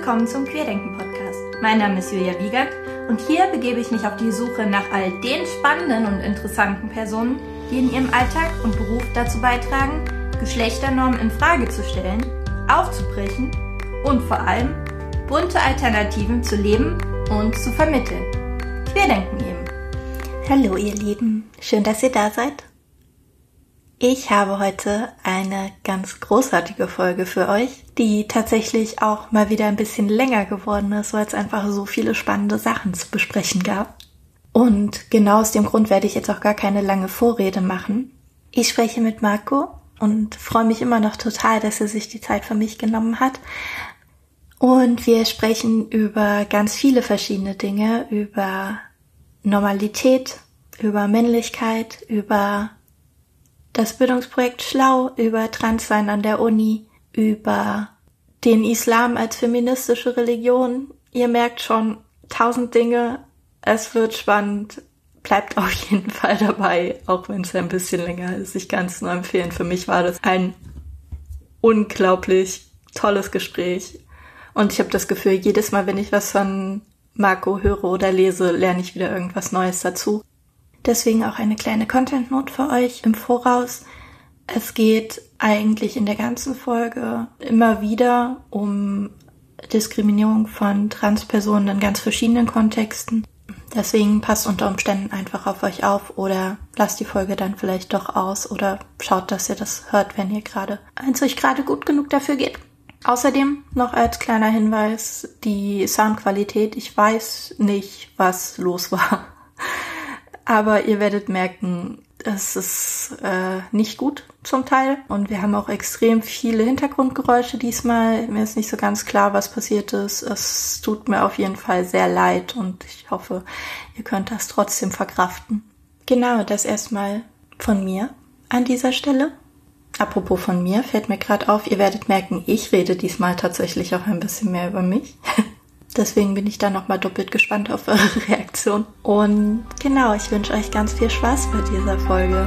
willkommen zum Querdenken-Podcast. Mein Name ist Julia Wiegand und hier begebe ich mich auf die Suche nach all den spannenden und interessanten Personen, die in ihrem Alltag und Beruf dazu beitragen, Geschlechternormen in Frage zu stellen, aufzubrechen und vor allem bunte Alternativen zu leben und zu vermitteln. Querdenken eben. Hallo ihr Lieben, schön, dass ihr da seid. Ich habe heute eine ganz großartige Folge für euch, die tatsächlich auch mal wieder ein bisschen länger geworden ist, weil es einfach so viele spannende Sachen zu besprechen gab. Und genau aus dem Grund werde ich jetzt auch gar keine lange Vorrede machen. Ich spreche mit Marco und freue mich immer noch total, dass er sich die Zeit für mich genommen hat. Und wir sprechen über ganz viele verschiedene Dinge, über Normalität, über Männlichkeit, über das Bildungsprojekt Schlau, über Transsein an der Uni, über den Islam als feministische Religion. Ihr merkt schon, 1000 Dinge. Es wird spannend. Bleibt auf jeden Fall dabei, auch wenn es ein bisschen länger ist. Ich kann es nur empfehlen. Für mich war das ein unglaublich tolles Gespräch. Und ich habe das Gefühl, jedes Mal, wenn ich was von Marco höre oder lese, lerne ich wieder irgendwas Neues dazu. Deswegen auch eine kleine Content-Note für euch im Voraus. Es geht eigentlich in der ganzen Folge immer wieder um Diskriminierung von Transpersonen in ganz verschiedenen Kontexten. Deswegen passt unter Umständen einfach auf euch auf oder lasst die Folge dann vielleicht doch aus oder schaut, dass ihr das hört, wenn es euch gerade gut genug dafür geht. Außerdem noch als kleiner Hinweis, die Soundqualität. Ich weiß nicht, was los war. Aber ihr werdet merken, es ist nicht gut zum Teil. Und wir haben auch extrem viele Hintergrundgeräusche diesmal. Mir ist nicht so ganz klar, was passiert ist. Es tut mir auf jeden Fall sehr leid und ich hoffe, ihr könnt das trotzdem verkraften. Genau, das erstmal von mir an dieser Stelle. Apropos von mir, fällt mir gerade auf, ihr werdet merken, ich rede diesmal tatsächlich auch ein bisschen mehr über mich. Deswegen bin ich da nochmal doppelt gespannt auf eure Reaktion. Und genau, ich wünsche euch ganz viel Spaß bei dieser Folge.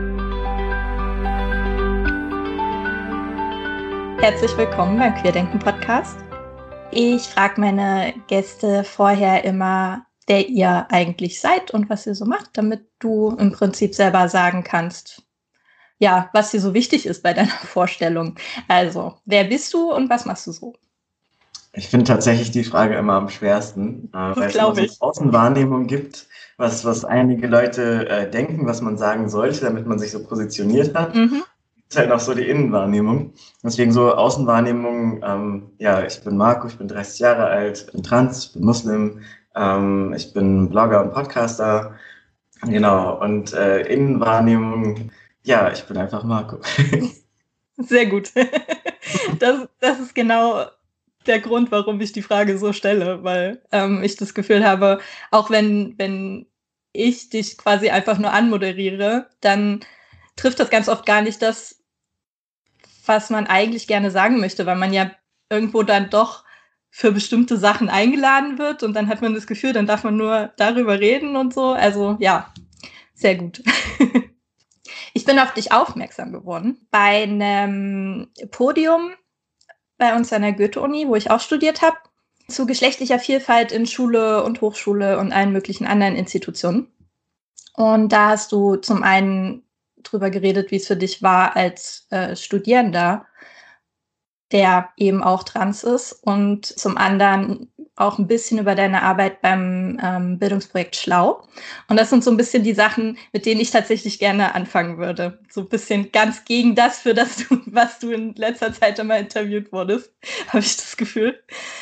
Herzlich willkommen beim Querdenken-Podcast. Ich frage meine Gäste vorher immer, wer ihr eigentlich seid und was ihr so macht, damit du im Prinzip selber sagen kannst, ja, was dir so wichtig ist bei deiner Vorstellung. Also, wer bist du und was machst du so? Ich finde tatsächlich die Frage immer am schwersten, weil es immer so eine Außenwahrnehmung gibt, was einige Leute denken, was man sagen sollte, damit man sich so positioniert hat. Mhm. Das ist halt noch so die Innenwahrnehmung. Deswegen so Außenwahrnehmung, ich bin Marco, ich bin 30 Jahre alt, bin trans, ich bin Muslim, ich bin Blogger und Podcaster. Genau, und Innenwahrnehmung, ja, ich bin einfach Marco. Sehr gut. Das ist genau der Grund, warum ich die Frage so stelle, weil ich das Gefühl habe, auch wenn ich dich quasi einfach nur anmoderiere, dann trifft das ganz oft gar nicht das, was man eigentlich gerne sagen möchte, weil man ja irgendwo dann doch für bestimmte Sachen eingeladen wird und dann hat man das Gefühl, dann darf man nur darüber reden und so. Also ja, sehr gut. Ich bin auf dich aufmerksam geworden bei einem Podium bei uns an der Goethe-Uni, wo ich auch studiert habe, zu geschlechtlicher Vielfalt in Schule und Hochschule und allen möglichen anderen Institutionen. Und da hast du zum einen drüber geredet, wie es für dich war als Studierender, der eben auch trans ist, und zum anderen auch ein bisschen über deine Arbeit beim Bildungsprojekt Schlau. Und das sind so ein bisschen die Sachen, mit denen ich tatsächlich gerne anfangen würde. So ein bisschen ganz gegen das, was du in letzter Zeit immer interviewt wurdest, habe ich das Gefühl.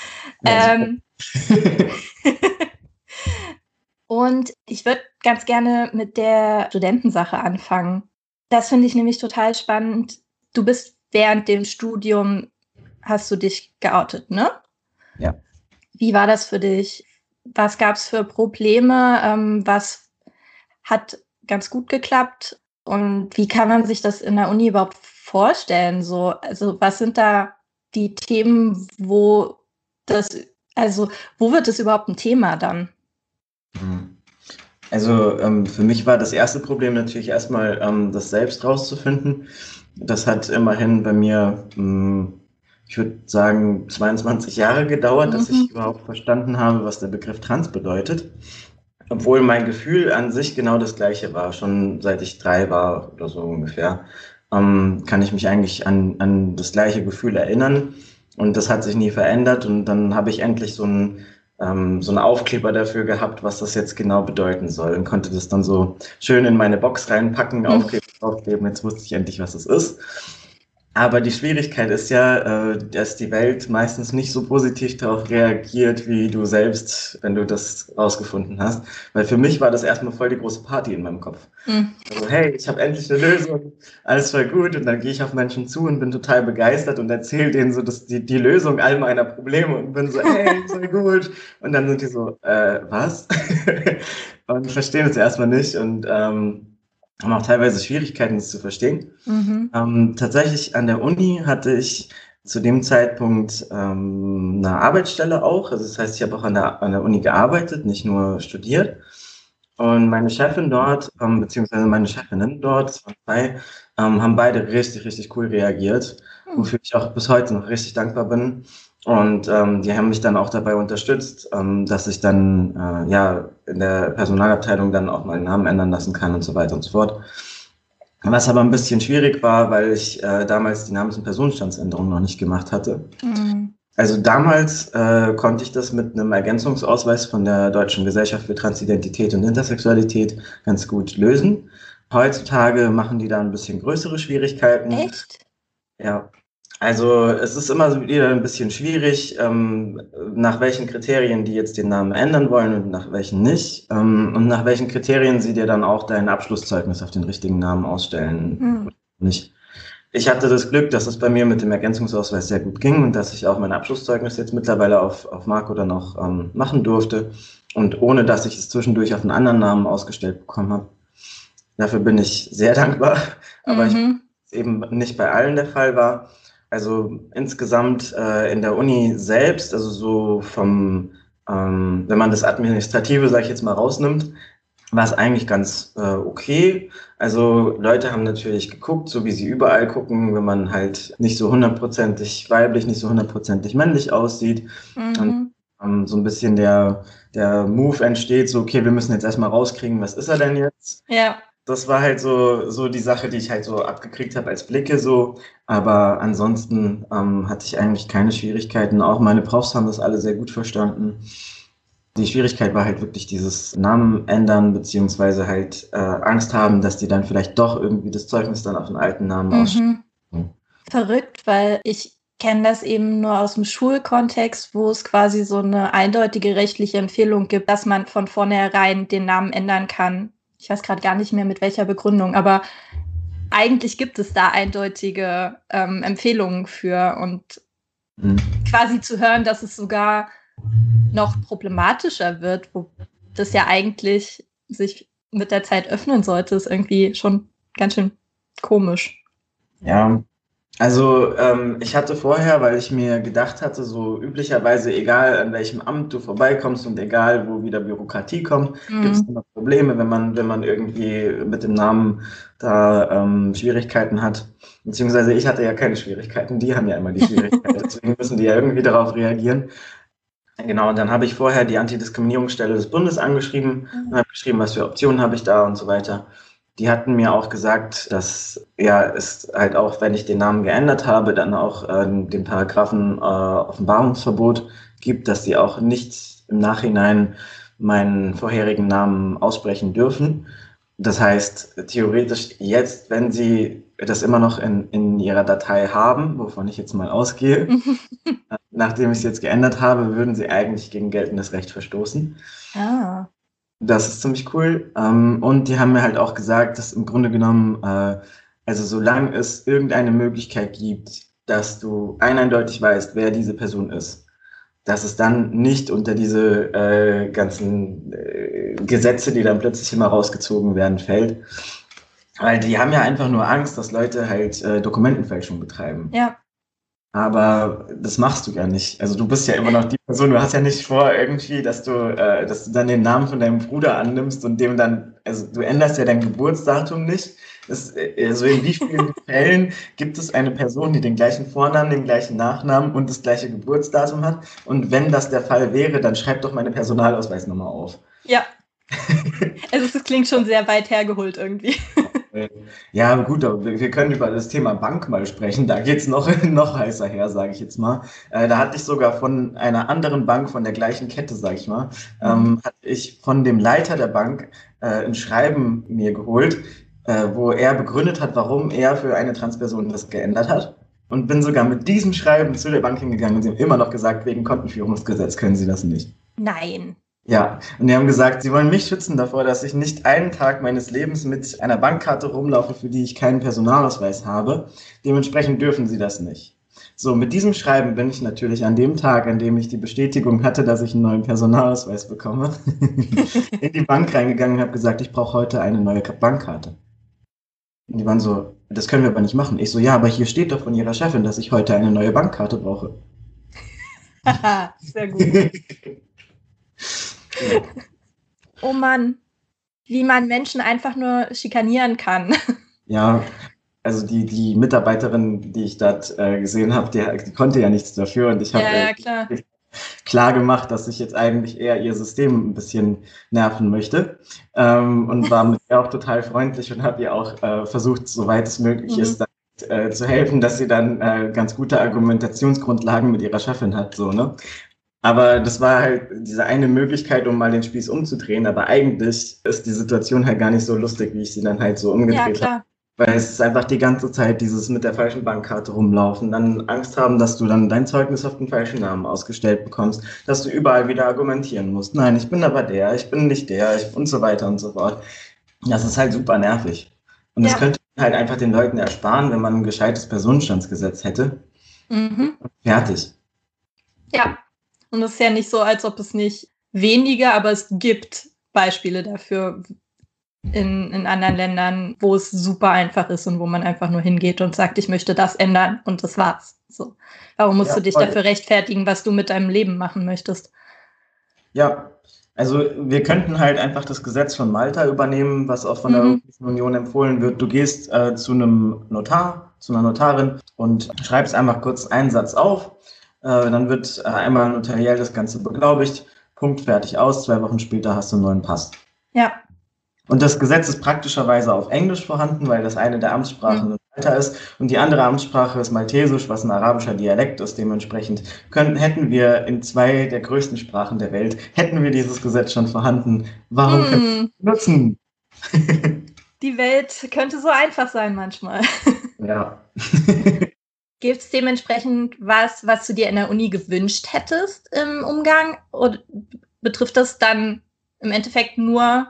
Und ich würde ganz gerne mit der Studentensache anfangen. Das finde ich nämlich total spannend. Du bist während dem Studium, hast du dich geoutet, ne? Ja. Wie war das für dich? Was gab es für Probleme? Was hat ganz gut geklappt? Und wie kann man sich das in der Uni überhaupt vorstellen? Also was sind da die Themen, wo wird es überhaupt ein Thema dann? Also für mich war das erste Problem natürlich erstmal das selbst rauszufinden. Das hat immerhin bei mir ich würde sagen, 22 Jahre gedauert, dass ich überhaupt verstanden habe, was der Begriff trans bedeutet. Obwohl mein Gefühl an sich genau das gleiche war, schon seit ich 3 war oder so ungefähr, kann ich mich eigentlich an das gleiche Gefühl erinnern und das hat sich nie verändert und dann habe ich endlich so einen Aufkleber dafür gehabt, was das jetzt genau bedeuten soll und konnte das dann so schön in meine Box reinpacken, Aufkleber draufkleben, jetzt wusste ich endlich, was es ist. Aber die Schwierigkeit ist ja, dass die Welt meistens nicht so positiv darauf reagiert, wie du selbst, wenn du das rausgefunden hast. Weil für mich war das erstmal voll die große Party in meinem Kopf. Also, hey, ich habe endlich eine Lösung, alles war gut. Und dann gehe ich auf Menschen zu und bin total begeistert und erzähle denen so die Lösung all meiner Probleme und bin so, hey, voll gut. Und dann sind die so, was? Und verstehen es erstmal nicht und haben auch teilweise Schwierigkeiten, das zu verstehen. Tatsächlich an der Uni hatte ich zu dem Zeitpunkt eine Arbeitsstelle auch. Also das heißt, ich habe auch an der Uni gearbeitet, nicht nur studiert. Und meine Chefin dort, beziehungsweise meine Chefinnen dort, das waren 2, haben beide richtig, richtig cool reagiert, wofür ich auch bis heute noch richtig dankbar bin. Und die haben mich dann auch dabei unterstützt, dass ich dann in der Personalabteilung dann auch meinen Namen ändern lassen kann und so weiter und so fort. Was aber ein bisschen schwierig war, weil ich damals die Namens- und Personenstandsänderung noch nicht gemacht hatte. Also damals konnte ich das mit einem Ergänzungsausweis von der Deutschen Gesellschaft für Transidentität und Intersexualität ganz gut lösen. Heutzutage machen die da ein bisschen größere Schwierigkeiten. Echt? Ja. Also es ist immer wieder ein bisschen schwierig, nach welchen Kriterien die jetzt den Namen ändern wollen und nach welchen nicht. Und nach welchen Kriterien sie dir dann auch dein Abschlusszeugnis auf den richtigen Namen ausstellen. Nicht. Ich hatte das Glück, dass es bei mir mit dem Ergänzungsausweis sehr gut ging und dass ich auch mein Abschlusszeugnis jetzt mittlerweile auf Marco dann auch machen durfte. Und ohne, dass ich es zwischendurch auf einen anderen Namen ausgestellt bekommen habe. Dafür bin ich sehr dankbar. Aber ich eben nicht bei allen der Fall war. Also insgesamt in der Uni selbst, also so vom, wenn man das Administrative, sage ich jetzt mal, rausnimmt, war es eigentlich ganz okay. Also Leute haben natürlich geguckt, so wie sie überall gucken, wenn man halt nicht so 100%ig weiblich, nicht so 100%ig männlich aussieht. Und so ein bisschen der Move entsteht, so okay, wir müssen jetzt erstmal rauskriegen, was ist er denn jetzt? Ja. Das war halt so die Sache, die ich halt so abgekriegt habe als Blicke so. Aber ansonsten hatte ich eigentlich keine Schwierigkeiten. Auch meine Profs haben das alle sehr gut verstanden. Die Schwierigkeit war halt wirklich dieses Namen ändern, beziehungsweise halt Angst haben, dass die dann vielleicht doch irgendwie das Zeugnis dann auf den alten Namen ausstellen. Verrückt, weil ich kenne das eben nur aus dem Schulkontext, wo es quasi so eine eindeutige rechtliche Empfehlung gibt, dass man von vornherein den Namen ändern kann. Ich weiß gerade gar nicht mehr, mit welcher Begründung, aber eigentlich gibt es da eindeutige Empfehlungen für und quasi zu hören, dass es sogar noch problematischer wird, wo das ja eigentlich sich mit der Zeit öffnen sollte, ist irgendwie schon ganz schön komisch. Ja, also ich hatte vorher, weil ich mir gedacht hatte, so üblicherweise, egal an welchem Amt du vorbeikommst und egal, wo wieder Bürokratie kommt, gibt es immer Probleme, wenn man irgendwie mit dem Namen da Schwierigkeiten hat. Beziehungsweise ich hatte ja keine Schwierigkeiten, die haben ja immer die Schwierigkeiten, deswegen müssen die ja irgendwie darauf reagieren. Genau, und dann habe ich vorher die Antidiskriminierungsstelle des Bundes angeschrieben und habe geschrieben, was für Optionen habe ich da und so weiter. Die hatten mir auch gesagt, dass es halt auch, wenn ich den Namen geändert habe, dann auch den Paragraphen Offenbarungsverbot gibt, dass sie auch nicht im Nachhinein meinen vorherigen Namen aussprechen dürfen. Das heißt, theoretisch jetzt, wenn sie das immer noch in ihrer Datei haben, wovon ich jetzt mal ausgehe, nachdem ich es jetzt geändert habe, würden sie eigentlich gegen geltendes Recht verstoßen. Ah. Das ist ziemlich cool. Und die haben mir halt auch gesagt, dass im Grunde genommen, also solange es irgendeine Möglichkeit gibt, dass du eindeutig weißt, wer diese Person ist, dass es dann nicht unter diese ganzen Gesetze, die dann plötzlich immer rausgezogen werden, fällt. Weil die haben ja einfach nur Angst, dass Leute halt Dokumentenfälschung betreiben. Ja. Aber das machst du ja nicht. Also du bist ja immer noch die Person, du hast ja nicht vor irgendwie, dass du dann den Namen von deinem Bruder annimmst und dem dann also du änderst ja dein Geburtsdatum nicht. Also in wie vielen Fällen gibt es eine Person, die den gleichen Vornamen, den gleichen Nachnamen und das gleiche Geburtsdatum hat? Und wenn das der Fall wäre, dann schreib doch meine Personalausweisnummer auf. Ja. Also es klingt schon sehr weit hergeholt irgendwie. Ja, gut, aber wir können über das Thema Bank mal sprechen. Da geht's noch heißer her, sage ich jetzt mal. Da hatte ich sogar von einer anderen Bank, von der gleichen Kette, sage ich mal, hatte ich von dem Leiter der Bank ein Schreiben mir geholt, wo er begründet hat, warum er für eine Transperson das geändert hat. Und bin sogar mit diesem Schreiben zu der Bank hingegangen und sie haben immer noch gesagt, wegen Kontenführungsgesetz können sie das nicht. Nein. Ja, und die haben gesagt, sie wollen mich schützen davor, dass ich nicht einen Tag meines Lebens mit einer Bankkarte rumlaufe, für die ich keinen Personalausweis habe. Dementsprechend dürfen sie das nicht. So, mit diesem Schreiben bin ich natürlich an dem Tag, an dem ich die Bestätigung hatte, dass ich einen neuen Personalausweis bekomme, in die Bank reingegangen und habe gesagt, ich brauche heute eine neue Bankkarte. Und die waren so, das können wir aber nicht machen. Ich so, ja, aber hier steht doch von ihrer Chefin, dass ich heute eine neue Bankkarte brauche. Haha, sehr gut. Oh Mann, wie man Menschen einfach nur schikanieren kann. Ja, also die Mitarbeiterin, die ich dort gesehen habe, die konnte ja nichts dafür und ich habe klar gemacht, dass ich jetzt eigentlich eher ihr System ein bisschen nerven möchte und war mit ihr auch total freundlich und habe ihr auch versucht, soweit es möglich ist, zu helfen, dass sie dann ganz gute Argumentationsgrundlagen mit ihrer Chefin hat, so, ne? Aber das war halt diese eine Möglichkeit, um mal den Spieß umzudrehen. Aber eigentlich ist die Situation halt gar nicht so lustig, wie ich sie dann halt so umgedreht habe. Weil es ist einfach die ganze Zeit dieses mit der falschen Bankkarte rumlaufen, dann Angst haben, dass du dann dein Zeugnis auf den falschen Namen ausgestellt bekommst, dass du überall wieder argumentieren musst. Nein, ich bin aber der, ich bin nicht der, und so weiter und so fort. Das ist halt super nervig. Und das könnte halt einfach den Leuten ersparen, wenn man ein gescheites Personenstandsgesetz hätte. Fertig. Ja. Und es ist ja nicht so, als ob es nicht weniger, aber es gibt Beispiele dafür in anderen Ländern, wo es super einfach ist und wo man einfach nur hingeht und sagt, ich möchte das ändern und das war's. So. Warum musst du dich dafür rechtfertigen, was du mit deinem Leben machen möchtest? Ja, also wir könnten halt einfach das Gesetz von Malta übernehmen, was auch von der Europäischen Union empfohlen wird. Du gehst zu einem Notar, zu einer Notarin und schreibst einfach kurz einen Satz auf. Dann wird einmal notariell das Ganze beglaubigt, Punkt, fertig, aus. 2 Wochen später hast du einen neuen Pass. Ja. Und das Gesetz ist praktischerweise auf Englisch vorhanden, weil das eine der Amtssprachen in Malta ist. Und die andere Amtssprache ist Maltesisch, was ein arabischer Dialekt ist. Dementsprechend hätten wir in 2 der größten Sprachen der Welt, hätten wir dieses Gesetz schon vorhanden. Warum können wir es nutzen? Die Welt könnte so einfach sein manchmal. Ja. Gibt es dementsprechend was du dir in der Uni gewünscht hättest im Umgang? Oder betrifft das dann im Endeffekt nur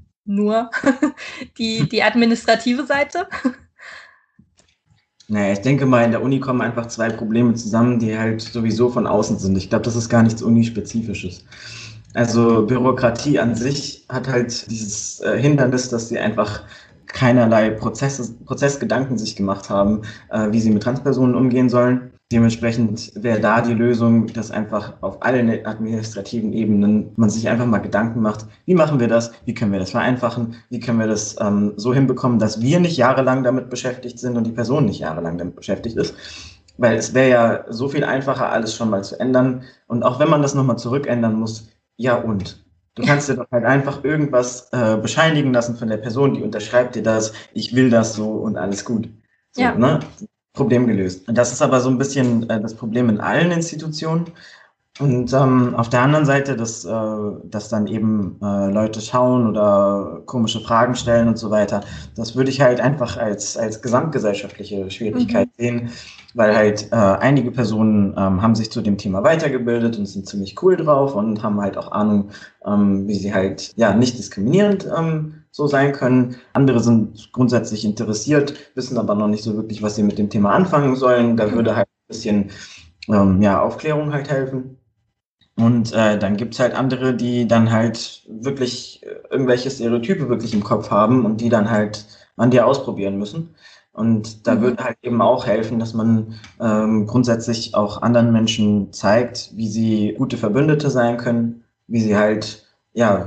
die administrative Seite? Naja, ich denke mal, in der Uni kommen einfach 2 Probleme zusammen, die halt sowieso von außen sind. Ich glaube, das ist gar nichts Unispezifisches. Also Bürokratie an sich hat halt dieses Hindernis, dass sie einfach keinerlei Prozessgedanken sich gemacht haben, wie sie mit Transpersonen umgehen sollen. Dementsprechend wäre da die Lösung, dass einfach auf allen administrativen Ebenen man sich einfach mal Gedanken macht, wie machen wir das, wie können wir das vereinfachen, wie können wir das so hinbekommen, dass wir nicht jahrelang damit beschäftigt sind und die Person nicht jahrelang damit beschäftigt ist. Weil es wäre ja so viel einfacher, alles schon mal zu ändern. Und auch wenn man das nochmal zurückändern muss, ja und? Du kannst dir doch halt einfach irgendwas bescheinigen lassen von der Person, die unterschreibt dir das, ich will das so und alles gut. So, ja. Ne? Problem gelöst. Und das ist aber so ein bisschen das Problem in allen Institutionen. Und auf der anderen Seite, dass dann eben Leute schauen oder komische Fragen stellen und so weiter, das würde ich halt einfach als gesamtgesellschaftliche Schwierigkeit sehen, weil halt einige Personen haben sich zu dem Thema weitergebildet und sind ziemlich cool drauf und haben halt auch Ahnung, wie sie halt nicht diskriminierend so sein können. Andere sind grundsätzlich interessiert, wissen aber noch nicht so wirklich, was sie mit dem Thema anfangen sollen. Da würde halt ein bisschen Aufklärung halt helfen. Und dann gibt's halt andere, die dann halt wirklich irgendwelche Stereotype wirklich im Kopf haben und die dann halt an dir ausprobieren müssen. Und da würde halt eben auch helfen, dass man grundsätzlich auch anderen Menschen zeigt, wie sie gute Verbündete sein können, wie sie halt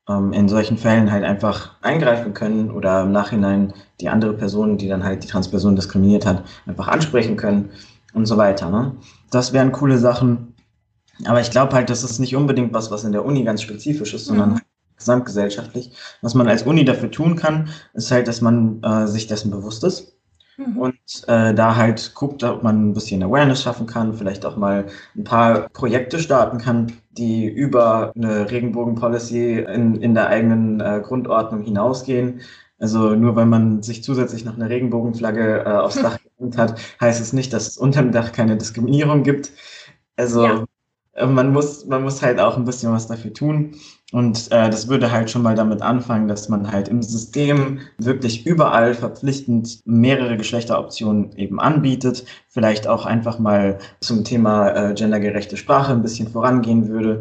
in solchen Fällen halt einfach eingreifen können oder im Nachhinein die andere Person, die dann halt die Transperson diskriminiert hat, einfach ansprechen können und so weiter. Ne? Das wären coole Sachen. Aber ich glaube halt, das ist nicht unbedingt was in der Uni ganz spezifisch ist, sondern halt gesamtgesellschaftlich. Was man als Uni dafür tun kann, ist halt, dass man sich dessen bewusst ist. Und da halt guckt, ob man ein bisschen Awareness schaffen kann, vielleicht auch mal ein paar Projekte starten kann, die über eine Regenbogen-Policy in der eigenen Grundordnung hinausgehen. Also nur weil man sich zusätzlich noch eine Regenbogenflagge aufs Dach gehängt hat, heißt es nicht, dass es unterm Dach keine Diskriminierung gibt. Also man muss halt auch ein bisschen was dafür tun. Und das würde halt schon mal damit anfangen, dass man halt im System wirklich überall verpflichtend mehrere Geschlechteroptionen eben anbietet. Vielleicht auch einfach mal zum Thema gendergerechte Sprache ein bisschen vorangehen würde.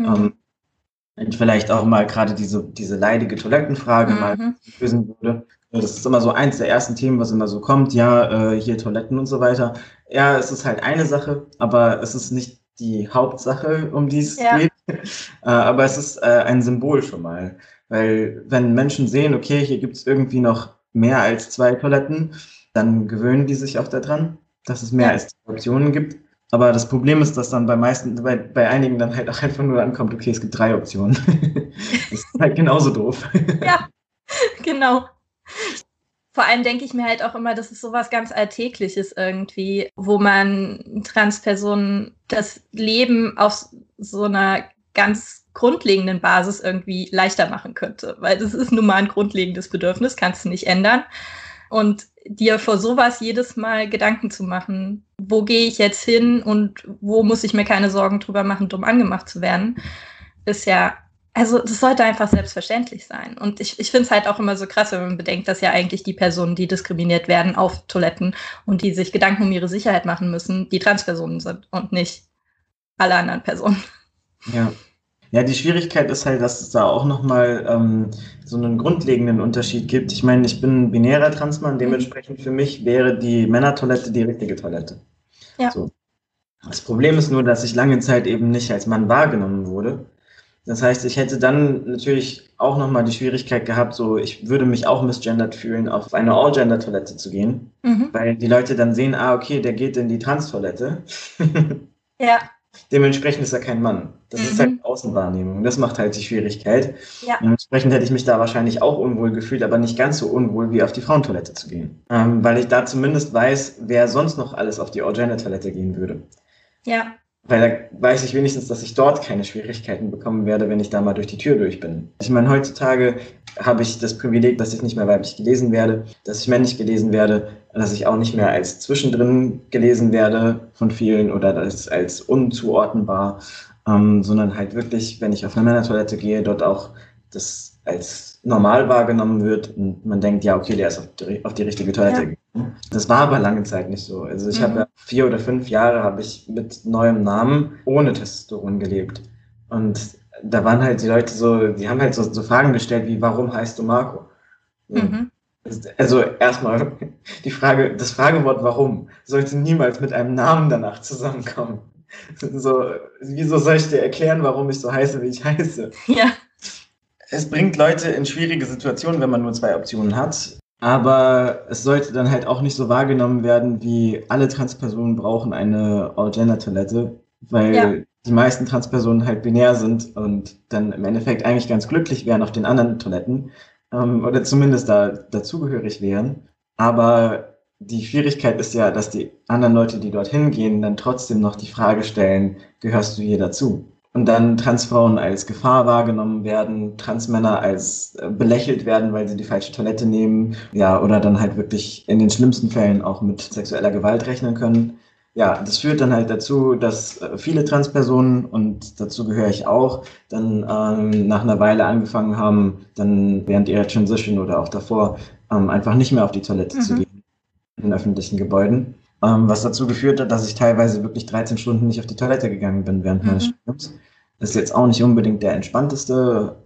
Und vielleicht auch mal gerade diese leidige Toilettenfrage mal lösen würde. Das ist immer so eins der ersten Themen, was immer so kommt. Ja, hier Toiletten und so weiter. Ja, es ist halt eine Sache, aber es ist nicht die Hauptsache, um die es geht. Aber es ist ein Symbol schon mal. Weil wenn Menschen sehen, okay, hier gibt es irgendwie noch mehr als 2 Toiletten, dann gewöhnen die sich auch daran, dass es mehr als 2 Optionen gibt. Aber das Problem ist, dass dann bei einigen dann halt auch einfach nur ankommt, okay, es gibt 3 Optionen. Das ist halt genauso doof. Ja, genau. Vor allem denke ich mir halt auch immer, das ist sowas ganz Alltägliches irgendwie, wo man Transpersonen das Leben auf so einer ganz grundlegenden Basis irgendwie leichter machen könnte. Weil das ist nun mal ein grundlegendes Bedürfnis, kannst du nicht ändern. Und dir vor sowas jedes Mal Gedanken zu machen, wo gehe ich jetzt hin und wo muss ich mir keine Sorgen drüber machen, dumm angemacht zu werden, ist ja, also das sollte einfach selbstverständlich sein. Und ich finde es halt auch immer so krass, wenn man bedenkt, dass ja eigentlich die Personen, die diskriminiert werden auf Toiletten und die sich Gedanken um ihre Sicherheit machen müssen, die Transpersonen sind und nicht alle anderen Personen. Ja, die Schwierigkeit ist halt, dass es da auch nochmal so einen grundlegenden Unterschied gibt. Ich meine, ich bin ein binärer Transmann, dementsprechend für mich wäre die Männertoilette die richtige Toilette. Ja. So. Das Problem ist nur, dass ich lange Zeit eben nicht als Mann wahrgenommen wurde. Das heißt, ich hätte dann natürlich auch nochmal die Schwierigkeit gehabt, so ich würde mich auch misgendert fühlen, auf eine All-Gender-Toilette zu gehen, weil die Leute dann sehen, okay, der geht in die Trans-Toilette. Ja. Dementsprechend ist er kein Mann. Das ist halt Außenwahrnehmung. Das macht halt die Schwierigkeit. Ja. Dementsprechend hätte ich mich da wahrscheinlich auch unwohl gefühlt, aber nicht ganz so unwohl, wie auf die Frauentoilette zu gehen. Weil ich da zumindest weiß, wer sonst noch alles auf die All-Gender-Toilette gehen würde. Ja. Weil da weiß ich wenigstens, dass ich dort keine Schwierigkeiten bekommen werde, wenn ich da mal durch die Tür durch bin. Ich meine, heutzutage habe ich das Privileg, dass ich nicht mehr weiblich gelesen werde, dass ich männlich gelesen werde, dass ich auch nicht mehr als zwischendrin gelesen werde von vielen oder als unzuordnenbar, sondern halt wirklich, wenn ich auf eine Männertoilette gehe, dort auch das als normal wahrgenommen wird und man denkt, ja, okay, der ist auf die richtige Toilette gegangen. Das war aber lange Zeit nicht so. Also ich habe 4 oder 5 Jahre habe ich mit neuem Namen ohne Testosteron gelebt. Und da waren halt die Leute so, die haben halt so Fragen gestellt wie, warum heißt du Marco? Also erstmal das Fragewort warum sollte niemals mit einem Namen danach zusammenkommen. So, wieso soll ich dir erklären, warum ich so heiße, wie ich heiße? Ja. Es bringt Leute in schwierige Situationen, wenn man nur 2 Optionen hat. Aber es sollte dann halt auch nicht so wahrgenommen werden, wie alle Transpersonen brauchen eine All-Gender-Toilette, weil die meisten Transpersonen halt binär sind und dann im Endeffekt eigentlich ganz glücklich wären auf den anderen Toiletten oder zumindest dazugehörig wären. Aber die Schwierigkeit ist ja, dass die anderen Leute, die dorthin gehen, dann trotzdem noch die Frage stellen, gehörst du hier dazu? Und dann Transfrauen als Gefahr wahrgenommen werden, Transmänner als belächelt werden, weil sie die falsche Toilette nehmen, ja, oder dann halt wirklich in den schlimmsten Fällen auch mit sexueller Gewalt rechnen können. Ja, das führt dann halt dazu, dass viele Transpersonen, und dazu gehöre ich auch, dann nach einer Weile angefangen haben, dann während ihrer Transition oder auch davor, einfach nicht mehr auf die Toilette zu gehen in öffentlichen Gebäuden. Was dazu geführt hat, dass ich teilweise wirklich 13 Stunden nicht auf die Toilette gegangen bin während meines Studiums. Das ist jetzt auch nicht unbedingt der entspannteste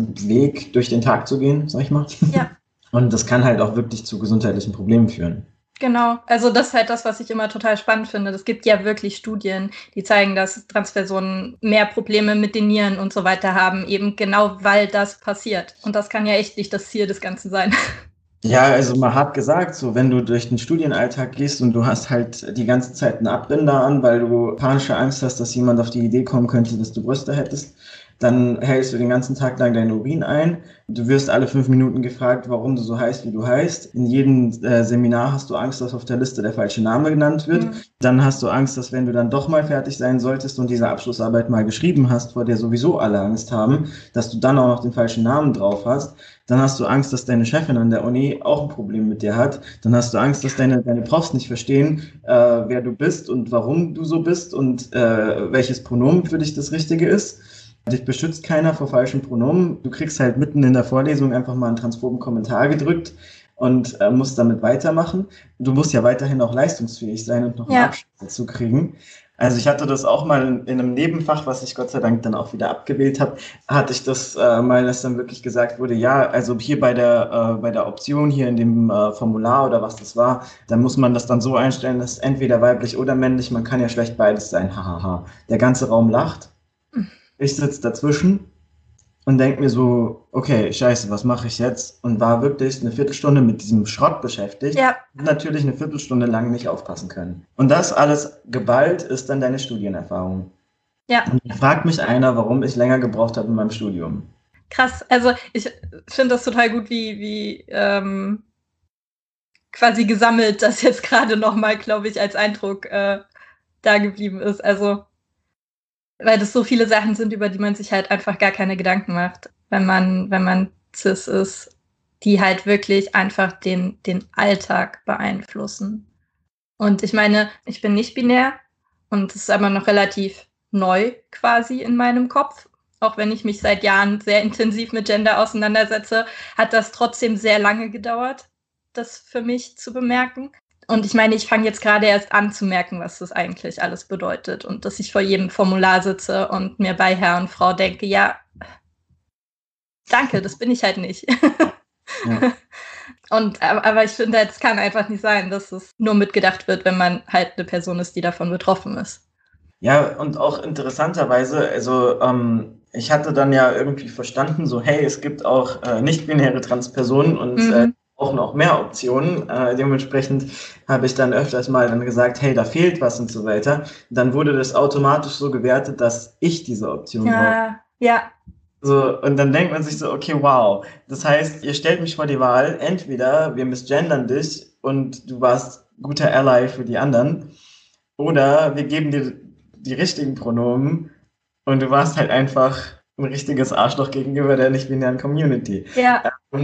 Weg, durch den Tag zu gehen, sag ich mal. Ja. Und das kann halt auch wirklich zu gesundheitlichen Problemen führen. Genau, also das ist halt das, was ich immer total spannend finde. Es gibt ja wirklich Studien, die zeigen, dass Transpersonen mehr Probleme mit den Nieren und so weiter haben, eben genau weil das passiert. Und das kann ja echt nicht das Ziel des Ganzen sein. Ja, also man hat gesagt, so wenn du durch den Studienalltag gehst und du hast halt die ganze Zeit einen Abbinder an, weil du panische Angst hast, dass jemand auf die Idee kommen könnte, dass du Brüste hättest, dann hältst du den ganzen Tag lang deinen Urin ein. Du wirst alle 5 Minuten gefragt, warum du so heißt, wie du heißt. In jedem Seminar hast du Angst, dass auf der Liste der falsche Name genannt wird. Dann hast du Angst, dass wenn du dann doch mal fertig sein solltest und diese Abschlussarbeit mal geschrieben hast, vor der sowieso alle Angst haben, dass du dann auch noch den falschen Namen drauf hast. Dann hast du Angst, dass deine Chefin an der Uni auch ein Problem mit dir hat. Dann hast du Angst, dass deine Profs nicht verstehen, wer du bist und warum du so bist und welches Pronomen für dich das Richtige ist. Dich beschützt keiner vor falschen Pronomen. Du kriegst halt mitten in der Vorlesung einfach mal einen transphoben Kommentar gedrückt und musst damit weitermachen. Du musst ja weiterhin auch leistungsfähig sein und noch einen Abschluss dazu kriegen. Also ich hatte das auch mal in einem Nebenfach, was ich Gott sei Dank dann auch wieder abgewählt habe, hatte ich das mal, dass dann wirklich gesagt wurde, ja, also hier bei der Option, hier in dem Formular oder was das war, dann muss man das dann so einstellen, dass entweder weiblich oder männlich, man kann ja schlecht beides sein, hahaha. Der ganze Raum lacht. Ich sitze dazwischen und denke mir so, okay, scheiße, was mache ich jetzt? Und war wirklich eine Viertelstunde mit diesem Schrott beschäftigt. Ja. Und natürlich eine Viertelstunde lang nicht aufpassen können. Und das alles geballt ist dann deine Studienerfahrung. Ja. Und da fragt mich einer, warum ich länger gebraucht habe in meinem Studium. Krass, also ich finde das total gut, wie quasi gesammelt das jetzt gerade nochmal, glaube ich, als Eindruck da geblieben ist. Also weil das so viele Sachen sind, über die man sich halt einfach gar keine Gedanken macht, wenn man cis ist, die halt wirklich einfach den Alltag beeinflussen. Und ich meine, ich bin nicht binär und es ist aber noch relativ neu quasi in meinem Kopf. Auch wenn ich mich seit Jahren sehr intensiv mit Gender auseinandersetze, hat das trotzdem sehr lange gedauert, das für mich zu bemerken. Und ich meine, ich fange jetzt gerade erst an zu merken, was das eigentlich alles bedeutet. Und dass ich vor jedem Formular sitze und mir bei Herr und Frau denke, ja, danke, das bin ich halt nicht. Ja. Aber ich finde, es kann einfach nicht sein, dass es nur mitgedacht wird, wenn man halt eine Person ist, die davon betroffen ist. Ja, und auch interessanterweise, also ich hatte dann ja irgendwie verstanden, so hey, es gibt auch nicht-binäre Transpersonen und auch noch mehr Optionen. Dementsprechend habe ich dann öfters mal dann gesagt, hey, da fehlt was und so weiter. Dann wurde das automatisch so gewertet, dass ich diese Option brauche. Ja. So, und dann denkt man sich so, okay, wow. Das heißt, ihr stellt mich vor die Wahl, entweder wir misgendern dich und du warst guter Ally für die anderen, oder wir geben dir die richtigen Pronomen und du warst halt einfach ein richtiges Arschloch gegenüber der nicht-binären Community. Ja.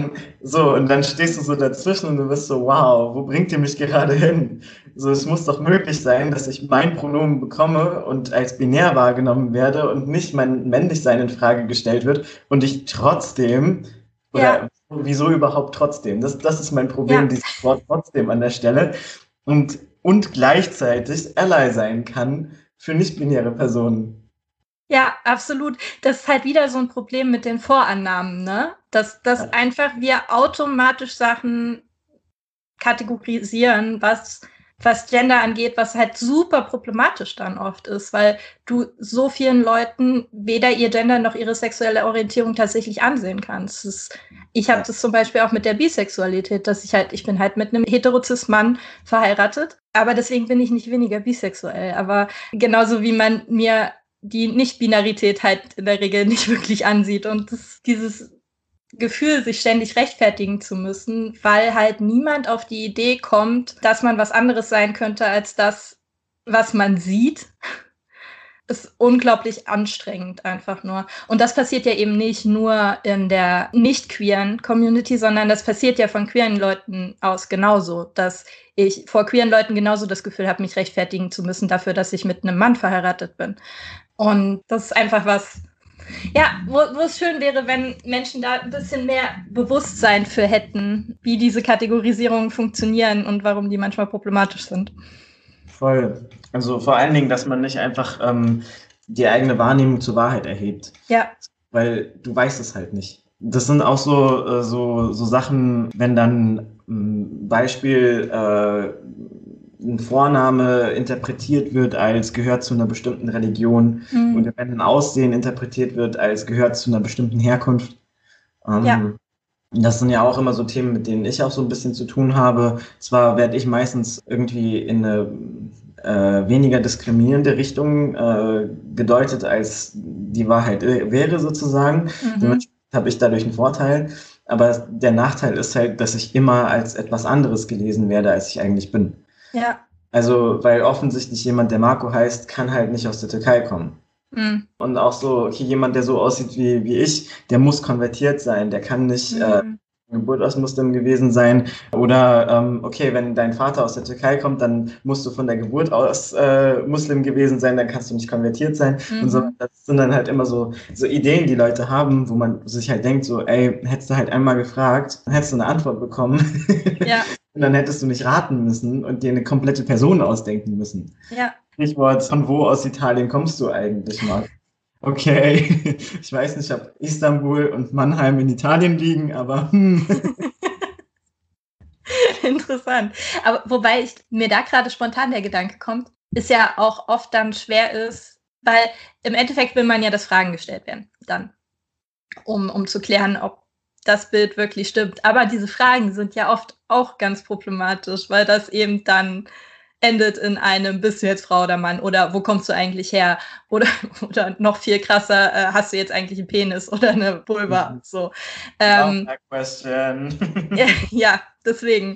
Und dann stehst du so dazwischen und du bist so, wow, wo bringt ihr mich gerade hin? So, es muss doch möglich sein, dass ich mein Pronomen bekomme und als binär wahrgenommen werde und nicht mein Männlichsein in Frage gestellt wird und ich trotzdem, oder wieso überhaupt trotzdem? Das ist mein Problem, dieses Wort trotzdem an der Stelle. Und gleichzeitig Ally sein kann für nicht-binäre Personen. Ja, absolut. Das ist halt wieder so ein Problem mit den Vorannahmen, ne? Dass einfach wir automatisch Sachen kategorisieren, was Gender angeht, was halt super problematisch dann oft ist, weil du so vielen Leuten weder ihr Gender noch ihre sexuelle Orientierung tatsächlich ansehen kannst. Ich habe das zum Beispiel auch mit der Bisexualität, dass ich bin halt mit einem Heterozis-Mann verheiratet, aber deswegen bin ich nicht weniger bisexuell. Aber genauso wie man mir die Nicht-Binarität halt in der Regel nicht wirklich ansieht und dieses Gefühl, sich ständig rechtfertigen zu müssen, weil halt niemand auf die Idee kommt, dass man was anderes sein könnte als das, was man sieht, ist unglaublich anstrengend einfach nur. Und das passiert ja eben nicht nur in der nicht-queeren Community, sondern das passiert ja von queeren Leuten aus genauso, dass ich vor queeren Leuten genauso das Gefühl habe, mich rechtfertigen zu müssen dafür, dass ich mit einem Mann verheiratet bin. Und das ist einfach was, ja, wo es schön wäre, wenn Menschen da ein bisschen mehr Bewusstsein für hätten, wie diese Kategorisierungen funktionieren und warum die manchmal problematisch sind. Voll. Also vor allen Dingen, dass man nicht einfach die eigene Wahrnehmung zur Wahrheit erhebt. Ja. Weil du weißt es halt nicht. Das sind auch so Sachen, wenn dann Beispiel ein Vorname interpretiert wird als gehört zu einer bestimmten Religion und wenn ein Aussehen interpretiert wird als gehört zu einer bestimmten Herkunft. Das sind ja auch immer so Themen, mit denen ich auch so ein bisschen zu tun habe. Zwar werde ich meistens irgendwie in eine weniger diskriminierende Richtung gedeutet, als die Wahrheit wäre sozusagen. Dementsprechend habe ich dadurch einen Vorteil. Aber der Nachteil ist halt, dass ich immer als etwas anderes gelesen werde, als ich eigentlich bin. Ja. Also, weil offensichtlich jemand, der Marco heißt, kann halt nicht aus der Türkei kommen. Und auch so, okay, jemand, der so aussieht wie ich, der muss konvertiert sein, der kann nicht Geburt aus Muslim gewesen sein. Oder, okay, wenn dein Vater aus der Türkei kommt, dann musst du von der Geburt aus Muslim gewesen sein, dann kannst du nicht konvertiert sein. Und so, das sind dann halt immer so Ideen, die Leute haben, wo man sich halt denkt, so, ey, hättest du halt einmal gefragt, dann hättest du eine Antwort bekommen. Ja. Und dann hättest du nicht raten müssen und dir eine komplette Person ausdenken müssen. Ja. Stichwort, von wo aus Italien kommst du eigentlich mal? Okay, ich weiß nicht, ob Istanbul und Mannheim in Italien liegen, aber Interessant. Aber wobei mir da gerade spontan der Gedanke kommt, ist ja auch oft dann schwer ist, weil im Endeffekt will man ja, dass Fragen gestellt werden, dann, um zu klären, ob das Bild wirklich stimmt. Aber diese Fragen sind ja oft auch ganz problematisch, weil das eben dann endet in einem, bist du jetzt Frau oder Mann oder wo kommst du eigentlich her? Oder noch viel krasser, hast du jetzt eigentlich einen Penis oder eine Vulva? So. Question. Ja, deswegen.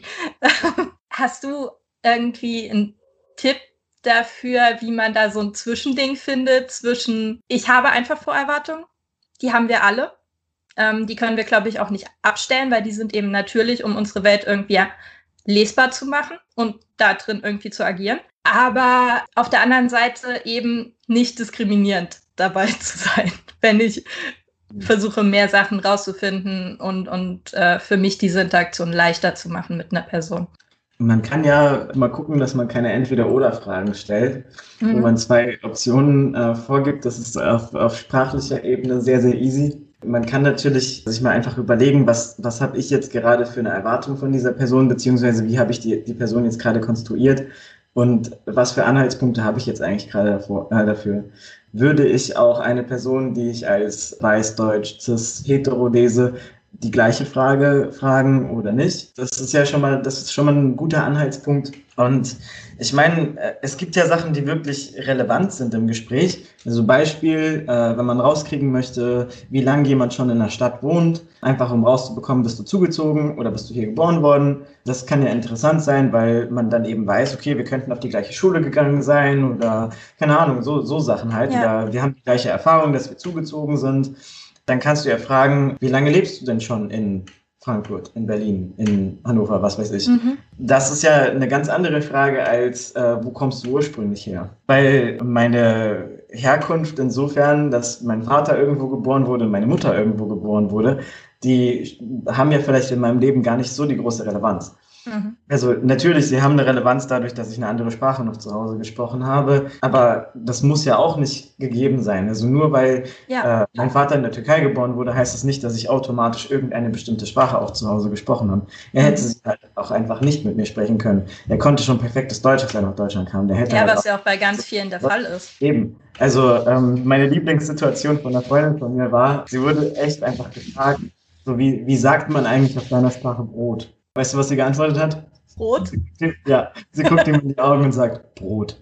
Hast du irgendwie einen Tipp dafür, wie man da so ein Zwischending findet zwischen, ich habe einfach Vorerwartungen, die haben wir alle. Die können wir, glaube ich, auch nicht abstellen, weil die sind eben natürlich, um unsere Welt irgendwie lesbar zu machen und da drin irgendwie zu agieren. Aber auf der anderen Seite eben nicht diskriminierend dabei zu sein, wenn ich versuche, mehr Sachen rauszufinden und für mich diese Interaktion leichter zu machen mit einer Person. Man kann ja mal gucken, dass man keine Entweder-oder-Fragen stellt, wo man 2 Optionen vorgibt. Das ist auf sprachlicher Ebene sehr, sehr easy. Man kann natürlich sich mal einfach überlegen, was habe ich jetzt gerade für eine Erwartung von dieser Person, beziehungsweise wie habe ich die Person jetzt gerade konstruiert und was für Anhaltspunkte habe ich jetzt eigentlich gerade dafür. Würde ich auch eine Person, die ich als weiß, deutsch, cis, hetero lese, die gleiche Frage fragen oder nicht? Das ist schon mal ein guter Anhaltspunkt. Und ich meine, es gibt ja Sachen, die wirklich relevant sind im Gespräch. Also Beispiel, wenn man rauskriegen möchte, wie lange jemand schon in der Stadt wohnt, einfach um rauszubekommen, bist du zugezogen oder bist du hier geboren worden. Das kann ja interessant sein, weil man dann eben weiß, okay, wir könnten auf die gleiche Schule gegangen sein oder keine Ahnung, so Sachen halt. Ja. Oder wir haben die gleiche Erfahrung, dass wir zugezogen sind. Dann kannst du ja fragen, wie lange lebst du denn schon in Frankfurt, in Berlin, in Hannover, was weiß ich. Das ist ja eine ganz andere Frage als, wo kommst du ursprünglich her? Weil meine Herkunft insofern, dass mein Vater irgendwo geboren wurde und meine Mutter irgendwo geboren wurde, die haben ja vielleicht in meinem Leben gar nicht so die große Relevanz. Also natürlich, sie haben eine Relevanz dadurch, dass ich eine andere Sprache noch zu Hause gesprochen habe, aber das muss ja auch nicht gegeben sein. Also nur weil mein Vater in der Türkei geboren wurde, heißt das nicht, dass ich automatisch irgendeine bestimmte Sprache auch zu Hause gesprochen habe. Er hätte sie halt auch einfach nicht mit mir sprechen können. Er konnte schon perfektes Deutsch, als er nach Deutschland kam. Der hätte was ja auch bei ganz vielen der Fall ist. Eben. Also meine Lieblingssituation von einer Freundin von mir war, sie wurde echt einfach gefragt, so wie sagt man eigentlich auf deiner Sprache Brot? Weißt du, was sie geantwortet hat? Brot? Ja, sie guckt ihm in die Augen und sagt, Brot.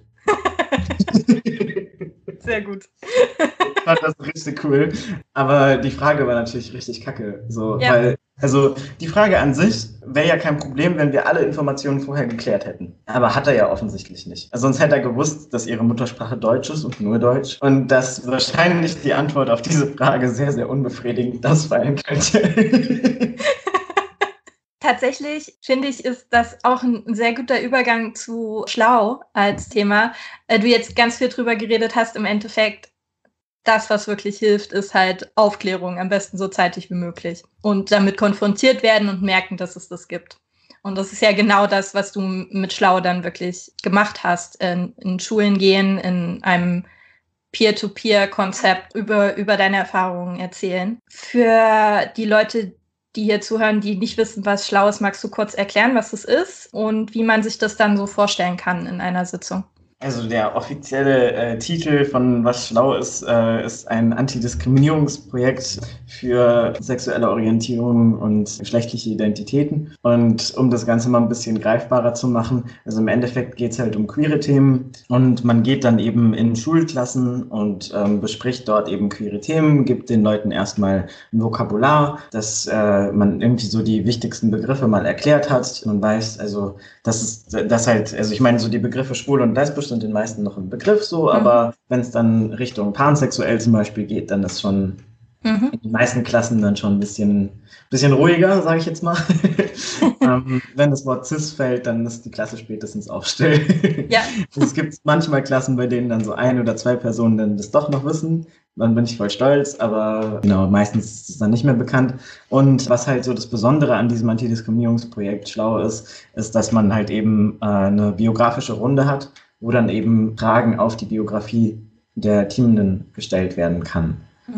Sehr gut. Ich fand das richtig cool. Aber die Frage war natürlich richtig kacke. So, weil, also die Frage an sich wäre ja kein Problem, wenn wir alle Informationen vorher geklärt hätten. Aber hat er ja offensichtlich nicht. Also sonst hätte er gewusst, dass ihre Muttersprache Deutsch ist und nur Deutsch. Und dass wahrscheinlich die Antwort auf diese Frage sehr, sehr unbefriedigend ausfallen könnte. Tatsächlich finde ich, ist das auch ein sehr guter Übergang zu schlau als Thema. Du jetzt ganz viel drüber geredet hast, im Endeffekt, das, was wirklich hilft, ist halt Aufklärung, am besten so zeitig wie möglich. Und damit konfrontiert werden und merken, dass es das gibt. Und das ist ja genau das, was du mit Schlau dann wirklich gemacht hast. In Schulen gehen, in einem Peer-to-Peer-Konzept über deine Erfahrungen erzählen. Für die Leute, die hier zuhören, die nicht wissen, was schlau ist, magst du kurz erklären, was es ist und wie man sich das dann so vorstellen kann in einer Sitzung? Also der offizielle Titel von Was schlau ist, ist ein Antidiskriminierungsprojekt für sexuelle Orientierung und geschlechtliche Identitäten. Und um das Ganze mal ein bisschen greifbarer zu machen, also im Endeffekt geht es halt um queere Themen und man geht dann eben in Schulklassen und bespricht dort eben queere Themen, gibt den Leuten erstmal ein Vokabular, dass man irgendwie so die wichtigsten Begriffe mal erklärt hat. Man weiß, also ich meine, so die Begriffe schwul und lesbisch sind den meisten noch ein Begriff so, aber wenn es dann Richtung pansexuell zum Beispiel geht, dann ist schon in den meisten Klassen dann schon ein bisschen ruhiger, sage ich jetzt mal. Wenn das Wort cis fällt, dann ist die Klasse spätestens auch still. Ja. Es gibt manchmal Klassen, bei denen dann so 1 oder 2 Personen dann das doch noch wissen. Dann bin ich voll stolz, aber genau, meistens ist es dann nicht mehr bekannt. Und was halt so das Besondere an diesem Antidiskriminierungsprojekt schlau ist, dass man halt eben eine biografische Runde hat, wo dann eben Fragen auf die Biografie der Teamenden gestellt werden kann.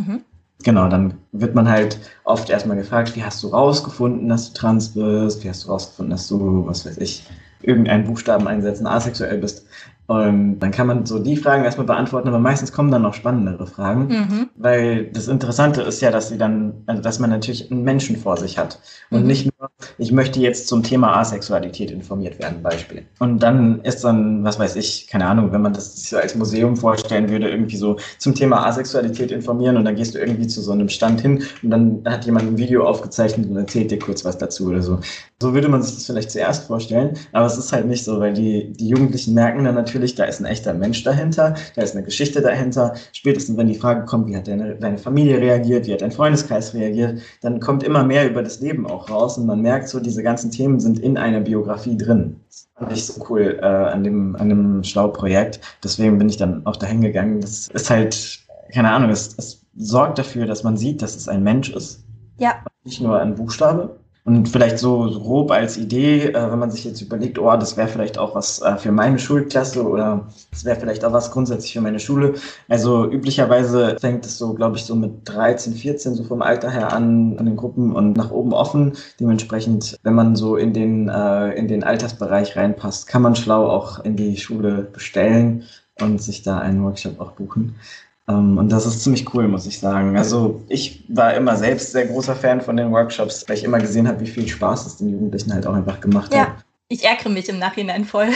Genau, dann wird man halt oft erstmal gefragt, wie hast du rausgefunden, dass du trans bist? Wie hast du rausgefunden, dass du, was weiß ich, irgendeinen Buchstaben einsetzen, asexuell bist? Und dann kann man so die Fragen erstmal beantworten, aber meistens kommen dann noch spannendere Fragen, weil das Interessante ist ja, dass dass man natürlich einen Menschen vor sich hat und nicht nur, ich möchte jetzt zum Thema Asexualität informiert werden, Beispiel. Und dann ist dann, was weiß ich, keine Ahnung, wenn man das so als Museum vorstellen würde, irgendwie so zum Thema Asexualität informieren und dann gehst du irgendwie zu so einem Stand hin und dann hat jemand ein Video aufgezeichnet und erzählt dir kurz was dazu oder so. So würde man sich das vielleicht zuerst vorstellen, aber es ist halt nicht so, weil die Jugendlichen merken dann natürlich, da ist ein echter Mensch dahinter, da ist eine Geschichte dahinter. Spätestens, wenn die Frage kommt, wie hat deine Familie reagiert, wie hat dein Freundeskreis reagiert, dann kommt immer mehr über das Leben auch raus und man merkt so, diese ganzen Themen sind in einer Biografie drin. Das fand ich so cool an dem Schlau-Projekt. Deswegen bin ich dann auch dahin gegangen. Das ist halt, keine Ahnung, es sorgt dafür, dass man sieht, dass es ein Mensch ist. Ja. Nicht nur ein Buchstabe. Und vielleicht so grob als Idee, wenn man sich jetzt überlegt, oh, das wäre vielleicht auch was für meine Schulklasse oder das wäre vielleicht auch was grundsätzlich für meine Schule. Also üblicherweise fängt es so, glaube ich, so mit 13, 14 so vom Alter her an den Gruppen und nach oben offen. Dementsprechend, wenn man so in den Altersbereich reinpasst, kann man schlau auch in die Schule bestellen und sich da einen Workshop auch buchen. Und das ist ziemlich cool, muss ich sagen. Also ich war immer selbst sehr großer Fan von den Workshops, weil ich immer gesehen habe, wie viel Spaß es den Jugendlichen halt auch einfach gemacht hat. Ja, ich ärgere mich im Nachhinein voll,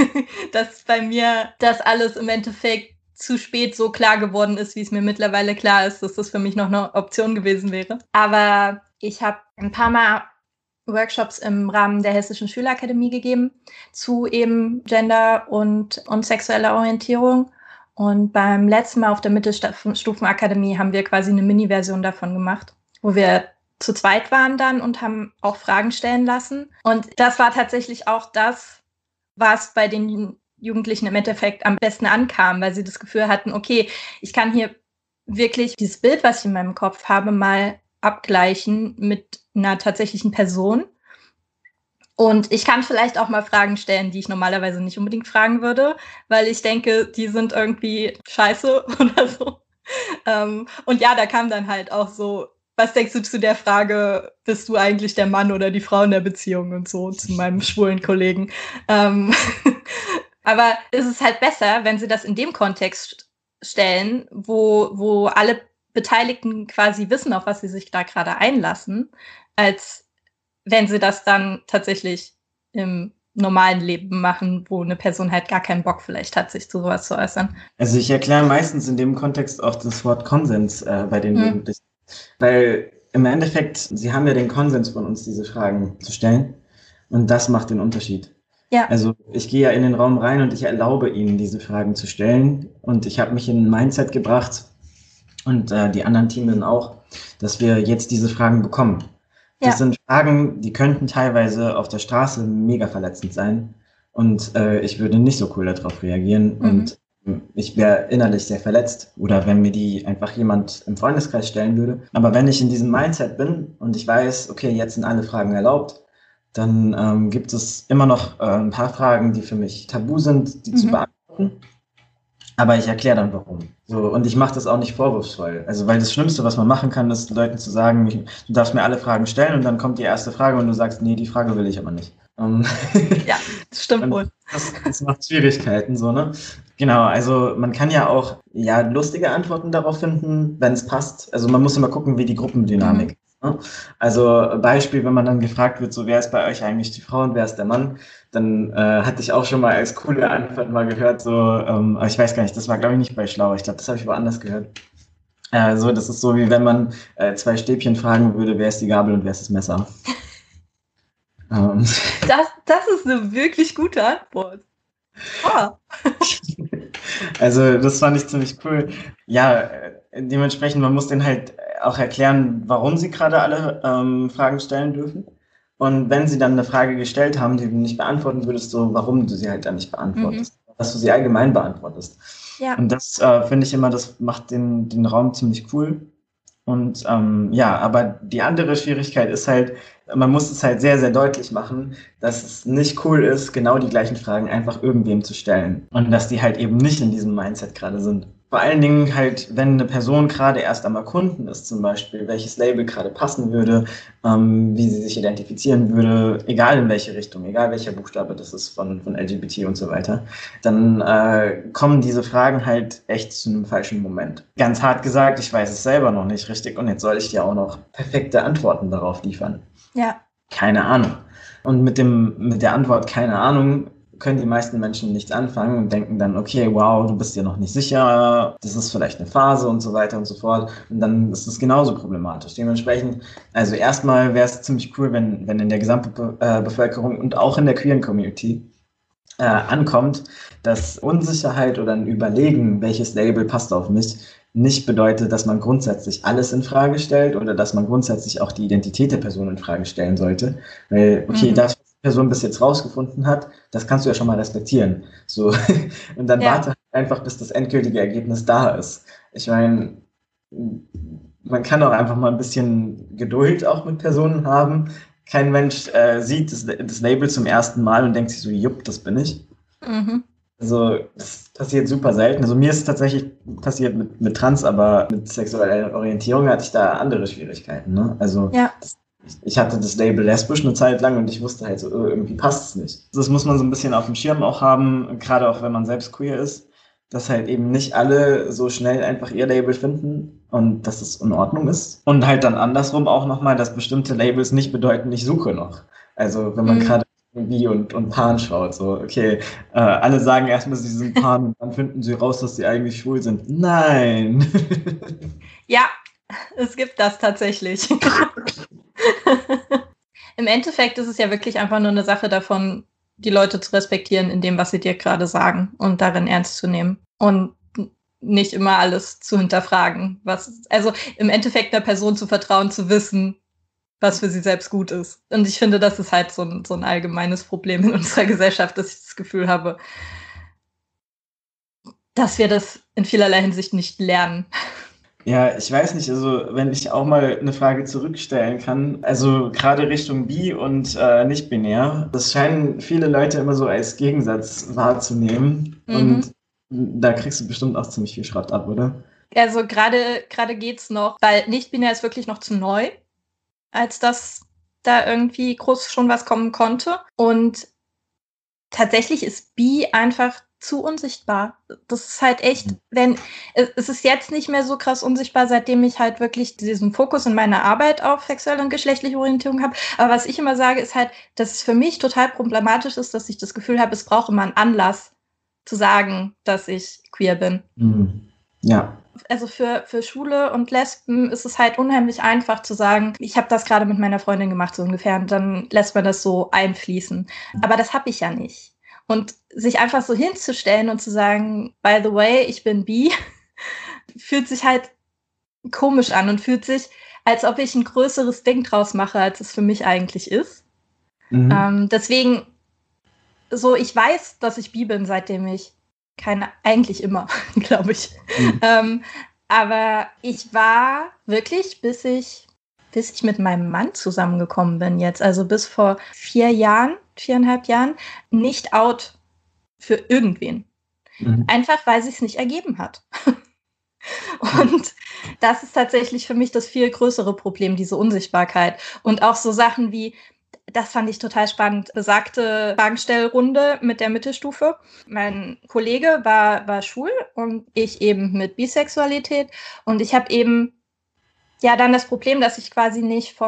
dass bei mir das alles im Endeffekt zu spät so klar geworden ist, wie es mir mittlerweile klar ist, dass das für mich noch eine Option gewesen wäre. Aber ich habe ein paar Mal Workshops im Rahmen der Hessischen Schülerakademie gegeben zu eben Gender und sexueller Orientierung. Und beim letzten Mal auf der Mittelstufenakademie haben wir quasi eine Mini-Version davon gemacht, wo wir zu zweit waren dann und haben auch Fragen stellen lassen. Und das war tatsächlich auch das, was bei den Jugendlichen im Endeffekt am besten ankam, weil sie das Gefühl hatten, okay, ich kann hier wirklich dieses Bild, was ich in meinem Kopf habe, mal abgleichen mit einer tatsächlichen Person. Und ich kann vielleicht auch mal Fragen stellen, die ich normalerweise nicht unbedingt fragen würde, weil ich denke, die sind irgendwie scheiße oder so. Und ja, da kam dann halt auch so, was denkst du zu der Frage, bist du eigentlich der Mann oder die Frau in der Beziehung und so, zu meinem schwulen Kollegen. Aber es ist halt besser, wenn sie das in dem Kontext stellen, wo alle Beteiligten quasi wissen, auf was sie sich da gerade einlassen, als wenn sie das dann tatsächlich im normalen Leben machen, wo eine Person halt gar keinen Bock vielleicht hat, sich zu sowas zu äußern. Also ich erkläre meistens in dem Kontext auch das Wort Konsens bei den Jugendlichen. Weil im Endeffekt, sie haben ja den Konsens von uns, diese Fragen zu stellen. Und das macht den Unterschied. Ja. Also ich gehe ja in den Raum rein und ich erlaube ihnen, diese Fragen zu stellen. Und ich habe mich in ein Mindset gebracht und die anderen Teammen auch, dass wir jetzt diese Fragen bekommen. Das sind Fragen, die könnten teilweise auf der Straße mega verletzend sein und ich würde nicht so cool darauf reagieren und ich wäre innerlich sehr verletzt oder wenn mir die einfach jemand im Freundeskreis stellen würde. Aber wenn ich in diesem Mindset bin und ich weiß, okay, jetzt sind alle Fragen erlaubt, dann gibt es immer noch ein paar Fragen, die für mich tabu sind, die zu beantworten. Aber ich erkläre dann warum. So, und ich mache das auch nicht vorwurfsvoll. Also, weil das Schlimmste, was man machen kann, ist Leuten zu sagen, du darfst mir alle Fragen stellen und dann kommt die erste Frage und du sagst, nee, die Frage will ich aber nicht. Ja, das stimmt wohl. Das macht Schwierigkeiten, so, ne? Genau, also man kann ja auch lustige Antworten darauf finden, wenn es passt. Also man muss immer gucken, wie die Gruppendynamik ist. Ne? Also Beispiel, wenn man dann gefragt wird, so wer ist bei euch eigentlich die Frau und wer ist der Mann, dann hatte ich auch schon mal als coole Antwort mal gehört, so, aber ich weiß gar nicht, das war glaube ich nicht bei Schlau, ich glaube, das habe ich woanders gehört. So, das ist so, wie wenn man 2 Stäbchen fragen würde, wer ist die Gabel und wer ist das Messer. Das ist eine wirklich gute Antwort. Oh. Also das fand ich ziemlich cool. Ja, dementsprechend, man muss denen halt auch erklären, warum sie gerade alle Fragen stellen dürfen. Und wenn sie dann eine Frage gestellt haben, die du nicht beantworten würdest, so warum du sie halt dann nicht beantwortest. Dass du sie allgemein beantwortest. Ja. Und das finde ich immer, das macht den Raum ziemlich cool. Und aber die andere Schwierigkeit ist halt, man muss es halt sehr, sehr deutlich machen, dass es nicht cool ist, genau die gleichen Fragen einfach irgendwem zu stellen. Und dass die halt eben nicht in diesem Mindset gerade sind. Vor allen Dingen halt, wenn eine Person gerade erst am Erkunden ist, zum Beispiel, welches Label gerade passen würde, wie sie sich identifizieren würde, egal in welche Richtung, egal welcher Buchstabe das ist von LGBT und so weiter, dann kommen diese Fragen halt echt zu einem falschen Moment. Ganz hart gesagt, ich weiß es selber noch nicht richtig und jetzt soll ich dir auch noch perfekte Antworten darauf liefern. Ja. Keine Ahnung. Und mit der Antwort keine Ahnung können die meisten Menschen nichts anfangen und denken dann, okay, wow, du bist dir noch nicht sicher, das ist vielleicht eine Phase und so weiter und so fort. Und dann ist es genauso problematisch. Dementsprechend, also erstmal wäre es ziemlich cool, wenn in der gesamten Bevölkerung und auch in der queeren Community ankommt, dass Unsicherheit oder ein Überlegen, welches Label passt auf mich, nicht bedeutet, dass man grundsätzlich alles in Frage stellt oder dass man grundsätzlich auch die Identität der Person in Frage stellen sollte. Weil, okay, das, was die Person bis jetzt rausgefunden hat, das kannst du ja schon mal respektieren. So. Und dann warte einfach, bis das endgültige Ergebnis da ist. Ich meine, man kann auch einfach mal ein bisschen Geduld auch mit Personen haben. Kein Mensch sieht das Label zum ersten Mal und denkt sich so, jupp, das bin ich. Mhm. Also das passiert super selten. Also mir ist es tatsächlich passiert mit Trans, aber mit sexueller Orientierung hatte ich da andere Schwierigkeiten. Ne? Also ich hatte das Label lesbisch eine Zeit lang und ich wusste halt so, irgendwie passt es nicht. Das muss man so ein bisschen auf dem Schirm auch haben, gerade auch wenn man selbst queer ist, dass halt eben nicht alle so schnell einfach ihr Label finden und dass es in Ordnung ist. Und halt dann andersrum auch nochmal, dass bestimmte Labels nicht bedeuten, ich suche noch. Also wenn man gerade Bi und Pan schaut, so, okay, alle sagen erstmal, sie sind Pan und dann finden sie raus, dass sie eigentlich schwul sind. Nein! Ja, es gibt das tatsächlich. Im Endeffekt ist es ja wirklich einfach nur eine Sache davon, die Leute zu respektieren in dem, was sie dir gerade sagen und darin ernst zu nehmen und nicht immer alles zu hinterfragen. Also im Endeffekt einer Person zu vertrauen, zu wissen, was für sie selbst gut ist. Und ich finde, das ist halt so ein allgemeines Problem in unserer Gesellschaft, dass ich das Gefühl habe, dass wir das in vielerlei Hinsicht nicht lernen. Ja, ich weiß nicht, also wenn ich auch mal eine Frage zurückstellen kann, also gerade Richtung bi und nicht binär, das scheinen viele Leute immer so als Gegensatz wahrzunehmen und da kriegst du bestimmt auch ziemlich viel Schrott ab, oder? Also gerade geht's noch, weil nicht binär ist wirklich noch zu neu, als dass da irgendwie groß schon was kommen konnte. Und tatsächlich ist bi einfach zu unsichtbar. Das ist halt echt, es ist jetzt nicht mehr so krass unsichtbar, seitdem ich halt wirklich diesen Fokus in meiner Arbeit auf sexuelle und geschlechtliche Orientierung habe. Aber was ich immer sage, ist halt, dass es für mich total problematisch ist, dass ich das Gefühl habe, es braucht immer einen Anlass zu sagen, dass ich queer bin. Ja. Also für Schwule und Lesben ist es halt unheimlich einfach zu sagen, ich habe das gerade mit meiner Freundin gemacht, so ungefähr, und dann lässt man das so einfließen. Aber das habe ich ja nicht. Und sich einfach so hinzustellen und zu sagen, by the way, ich bin bi, fühlt sich halt komisch an und fühlt sich, als ob ich ein größeres Ding draus mache, als es für mich eigentlich ist. Deswegen, so, ich weiß, dass ich bi bin, seitdem ich eigentlich immer, glaube ich. Aber ich war wirklich, bis ich mit meinem Mann zusammengekommen bin jetzt, also bis vor 4,5 Jahren, nicht out für irgendwen. Einfach, weil sie es nicht ergeben hat. Und das ist tatsächlich für mich das viel größere Problem, diese Unsichtbarkeit. Und auch so Sachen wie, das fand ich total spannend, besagte Fragenstellrunde mit der Mittelstufe. Mein Kollege war schwul und ich eben mit Bisexualität. Und ich habe eben dann das Problem, dass ich quasi nicht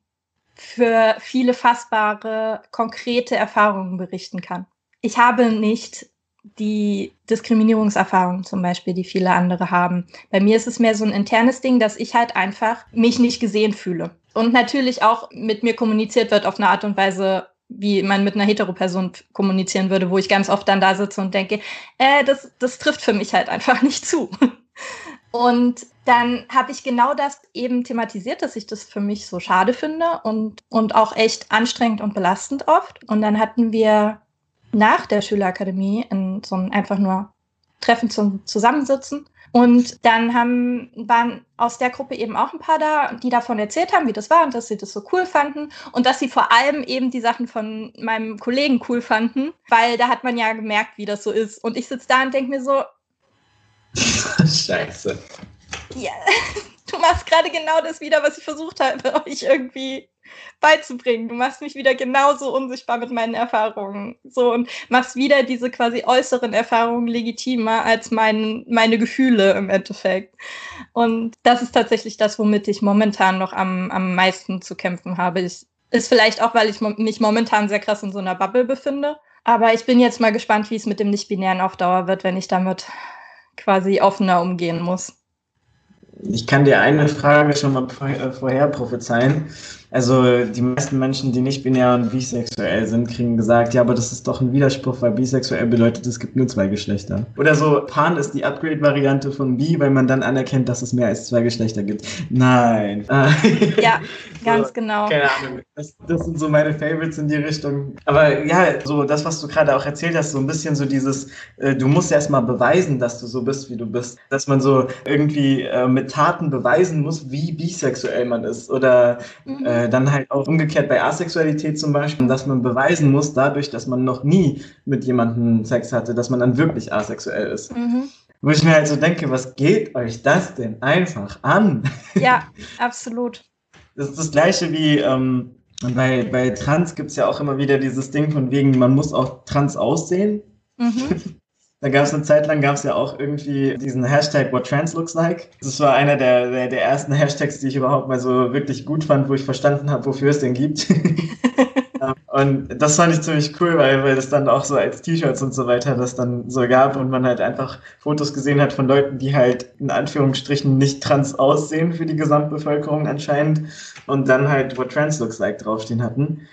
für viele fassbare, konkrete Erfahrungen berichten kann. Ich habe nicht die Diskriminierungserfahrung zum Beispiel, die viele andere haben. Bei mir ist es mehr so ein internes Ding, dass ich halt einfach mich nicht gesehen fühle. Und natürlich auch mit mir kommuniziert wird auf eine Art und Weise, wie man mit einer Hetero-Person kommunizieren würde, wo ich ganz oft dann da sitze und denke, das trifft für mich halt einfach nicht zu. Und dann habe ich genau das eben thematisiert, dass ich das für mich so schade finde und auch echt anstrengend und belastend oft. Und dann hatten wir nach der Schülerakademie in so ein einfach nur Treffen zum Zusammensitzen. Und dann waren aus der Gruppe eben auch ein paar da, die davon erzählt haben, wie das war und dass sie das so cool fanden und dass sie vor allem eben die Sachen von meinem Kollegen cool fanden, weil da hat man ja gemerkt, wie das so ist. Und ich sitze da und denke mir so, Scheiße. Ja, du machst gerade genau das wieder, was ich versucht habe, euch irgendwie beizubringen. Du machst mich wieder genauso unsichtbar mit meinen Erfahrungen. So, und machst wieder diese quasi äußeren Erfahrungen legitimer als meine Gefühle im Endeffekt. Und das ist tatsächlich das, womit ich momentan noch am meisten zu kämpfen habe. Ist vielleicht auch, weil ich mich momentan sehr krass in so einer Bubble befinde. Aber ich bin jetzt mal gespannt, wie es mit dem Nicht-Binären auf Dauer wird, wenn ich damit quasi offener umgehen muss. Ich kann dir eine Frage schon mal vorher prophezeien. Also die meisten Menschen, die nicht binär und bisexuell sind, kriegen gesagt, ja, aber das ist doch ein Widerspruch, weil bisexuell bedeutet, es gibt nur 2 Geschlechter. Oder so, Pan ist die Upgrade-Variante von bi, weil man dann anerkennt, dass es mehr als 2 Geschlechter gibt. Nein. Ja, ganz so, genau. Keine Ahnung. Das sind so meine Favorites in die Richtung. Aber ja, so das, was du gerade auch erzählt hast, so ein bisschen so dieses, du musst erst mal beweisen, dass du so bist, wie du bist. Dass man so irgendwie mit Taten beweisen muss, wie bisexuell man ist. Oder dann halt auch umgekehrt bei Asexualität zum Beispiel, dass man beweisen muss, dadurch, dass man noch nie mit jemandem Sex hatte, dass man dann wirklich asexuell ist. Wo ich mir halt so denke, was geht euch das denn einfach an? Ja, absolut. Das ist das Gleiche wie bei Trans gibt es ja auch immer wieder dieses Ding von wegen, man muss auch trans aussehen. Da gab es eine Zeit lang, gab es ja auch irgendwie diesen Hashtag What Trans Looks Like. Das war einer der ersten Hashtags, die ich überhaupt mal so wirklich gut fand, wo ich verstanden habe, wofür es den gibt. Und das fand ich ziemlich cool, weil das dann auch so als T-Shirts und so weiter das dann so gab und man halt einfach Fotos gesehen hat von Leuten, die halt in Anführungsstrichen nicht trans aussehen für die Gesamtbevölkerung anscheinend und dann halt What Trans Looks Like draufstehen hatten.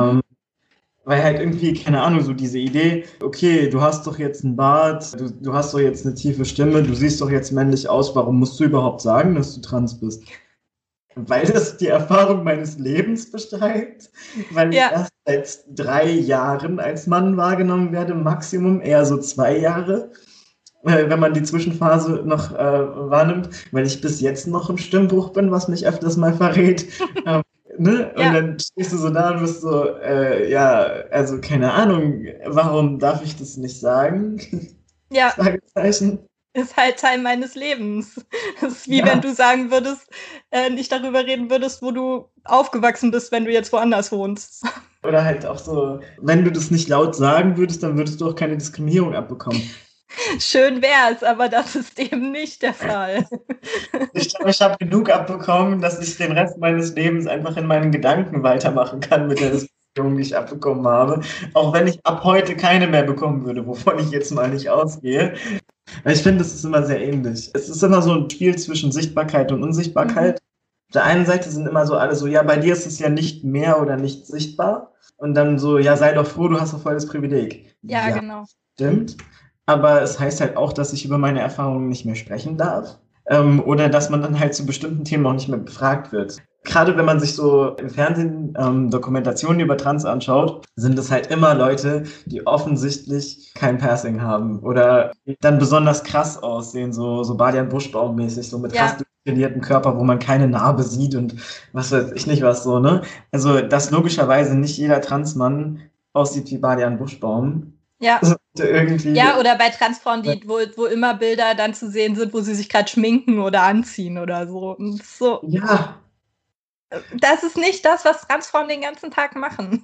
Weil halt irgendwie, keine Ahnung, so diese Idee, okay, du hast doch jetzt einen Bart, du hast doch jetzt eine tiefe Stimme, du siehst doch jetzt männlich aus, warum musst du überhaupt sagen, dass du trans bist? Weil das die Erfahrung meines Lebens beschreibt, weil ich erst seit 3 Jahren als Mann wahrgenommen werde, Maximum eher so 2 Jahre, wenn man die Zwischenphase noch wahrnimmt, weil ich bis jetzt noch im Stimmbruch bin, was mich öfters mal verrät. Ne? Und dann stehst du so da und bist so, also keine Ahnung, warum darf ich das nicht sagen? Ja. Fragezeichen. Ist halt Teil meines Lebens. Das ist wie wenn du sagen würdest, nicht darüber reden würdest, wo du aufgewachsen bist, wenn du jetzt woanders wohnst. Oder halt auch so, wenn du das nicht laut sagen würdest, dann würdest du auch keine Diskriminierung abbekommen. Schön wär's, aber das ist eben nicht der Fall. Ich glaube, ich habe genug abbekommen, dass ich den Rest meines Lebens einfach in meinen Gedanken weitermachen kann mit der Diskriminierung, die ich abbekommen habe. Auch wenn ich ab heute keine mehr bekommen würde, wovon ich jetzt mal nicht ausgehe. Ich finde, es ist immer sehr ähnlich. Es ist immer so ein Spiel zwischen Sichtbarkeit und Unsichtbarkeit. Auf der einen Seite sind immer so alle so, ja, bei dir ist es ja nicht mehr oder nicht sichtbar. Und dann so, ja, sei doch froh, du hast doch voll das Privileg. Ja, genau. Stimmt. Aber es heißt halt auch, dass ich über meine Erfahrungen nicht mehr sprechen darf. Oder dass man dann halt zu bestimmten Themen auch nicht mehr befragt wird. Gerade wenn man sich so im Fernsehen Dokumentationen über Trans anschaut, sind es halt immer Leute, die offensichtlich kein Passing haben oder dann besonders krass aussehen, so Badian Buschbaum-mäßig, so mit krass definierten Körper, wo man keine Narbe sieht und was weiß ich nicht was so, ne? Also, dass logischerweise nicht jeder Transmann aussieht wie Badian Buschbaum. Ja. irgendwie. Ja, oder bei Transfrauen, wo immer Bilder dann zu sehen sind, wo sie sich gerade schminken oder anziehen oder so. Und so. Ja. Das ist nicht das, was Transfrauen den ganzen Tag machen.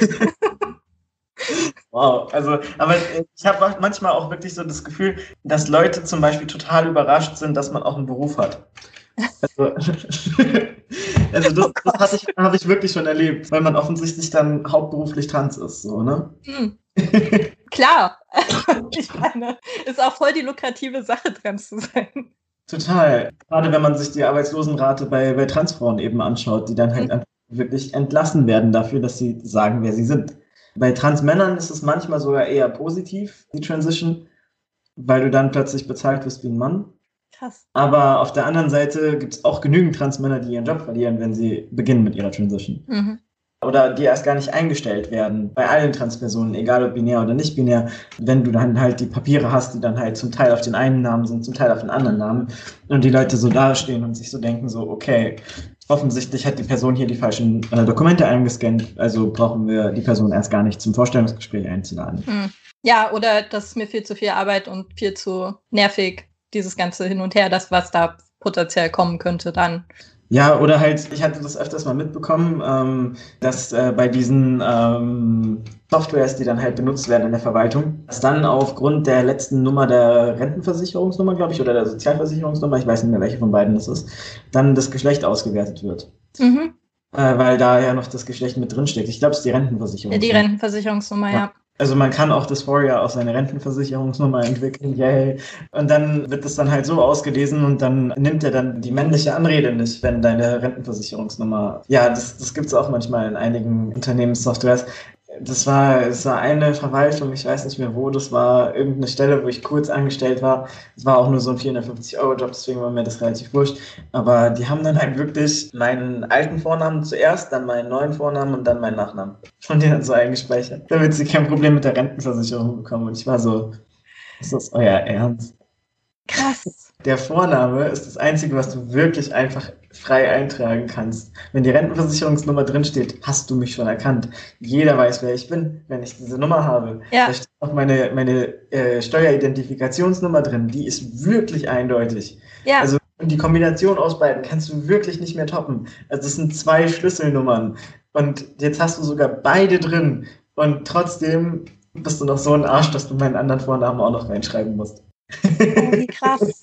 Wow, also, aber ich habe manchmal auch wirklich so das Gefühl, dass Leute zum Beispiel total überrascht sind, dass man auch einen Beruf hat. Also das habe ich wirklich schon erlebt, weil man offensichtlich dann hauptberuflich Trans ist, so, ne? Klar. Ich meine, ist auch voll die lukrative Sache, trans zu sein. Total. Gerade wenn man sich die Arbeitslosenrate bei Transfrauen eben anschaut, die dann halt wirklich entlassen werden dafür, dass sie sagen, wer sie sind. Bei Transmännern ist es manchmal sogar eher positiv, die Transition, weil du dann plötzlich bezahlt wirst wie ein Mann. Krass. Aber auf der anderen Seite gibt es auch genügend Transmänner, die ihren Job verlieren, wenn sie beginnen mit ihrer Transition. Mhm. Oder die erst gar nicht eingestellt werden. Bei allen Transpersonen, egal ob binär oder nicht binär, wenn du dann halt die Papiere hast, die dann halt zum Teil auf den einen Namen sind, zum Teil auf den anderen Namen und die Leute so dastehen und sich so denken so, okay, offensichtlich hat die Person hier die falschen Dokumente eingescannt, also brauchen wir die Person erst gar nicht zum Vorstellungsgespräch einzuladen. Ja, oder das ist mir viel zu viel Arbeit und viel zu nervig, dieses ganze Hin und Her, das, was da potenziell kommen könnte dann. Ja, oder halt, ich hatte das öfters mal mitbekommen, dass bei diesen Softwares, die dann halt benutzt werden in der Verwaltung, dass dann aufgrund der letzten Nummer der Rentenversicherungsnummer, glaube ich, oder der Sozialversicherungsnummer, ich weiß nicht mehr, welche von beiden das ist, dann das Geschlecht ausgewertet wird. Mhm. Weil da ja noch das Geschlecht mit drin steckt. Ich glaube, es ist die Rentenversicherungsnummer. Die Rentenversicherungsnummer, ja. Also man kann auch Dysphoria auf seine Rentenversicherungsnummer entwickeln, yay. Und dann wird das dann halt so ausgelesen und dann nimmt er dann die männliche Anrede nicht, wenn deine Rentenversicherungsnummer... Ja, das gibt es auch manchmal in einigen Unternehmenssoftwares. Das war eine Verwaltung, ich weiß nicht mehr wo, das war irgendeine Stelle, wo ich kurz angestellt war. Es war auch nur so ein 450-Euro-Job, deswegen war mir das relativ wurscht. Aber die haben dann halt wirklich meinen alten Vornamen zuerst, dann meinen neuen Vornamen und dann meinen Nachnamen. Und den dann so eingespeichert, damit sie kein Problem mit der Rentenversicherung bekommen. Und ich war so, ist das euer Ernst? Krass. Der Vorname ist das Einzige, was du wirklich einfach frei eintragen kannst. Wenn die Rentenversicherungsnummer drinsteht, hast du mich schon erkannt. Jeder weiß, wer ich bin, wenn ich diese Nummer habe. Ja. Da steht auch meine Steueridentifikationsnummer drin. Die ist wirklich eindeutig. Ja. Also und die Kombination aus beiden kannst du wirklich nicht mehr toppen. Also es sind 2 Schlüsselnummern. Und jetzt hast du sogar beide drin. Und trotzdem bist du noch so ein Arsch, dass du meinen anderen Vornamen auch noch reinschreiben musst. Oh, wie krass.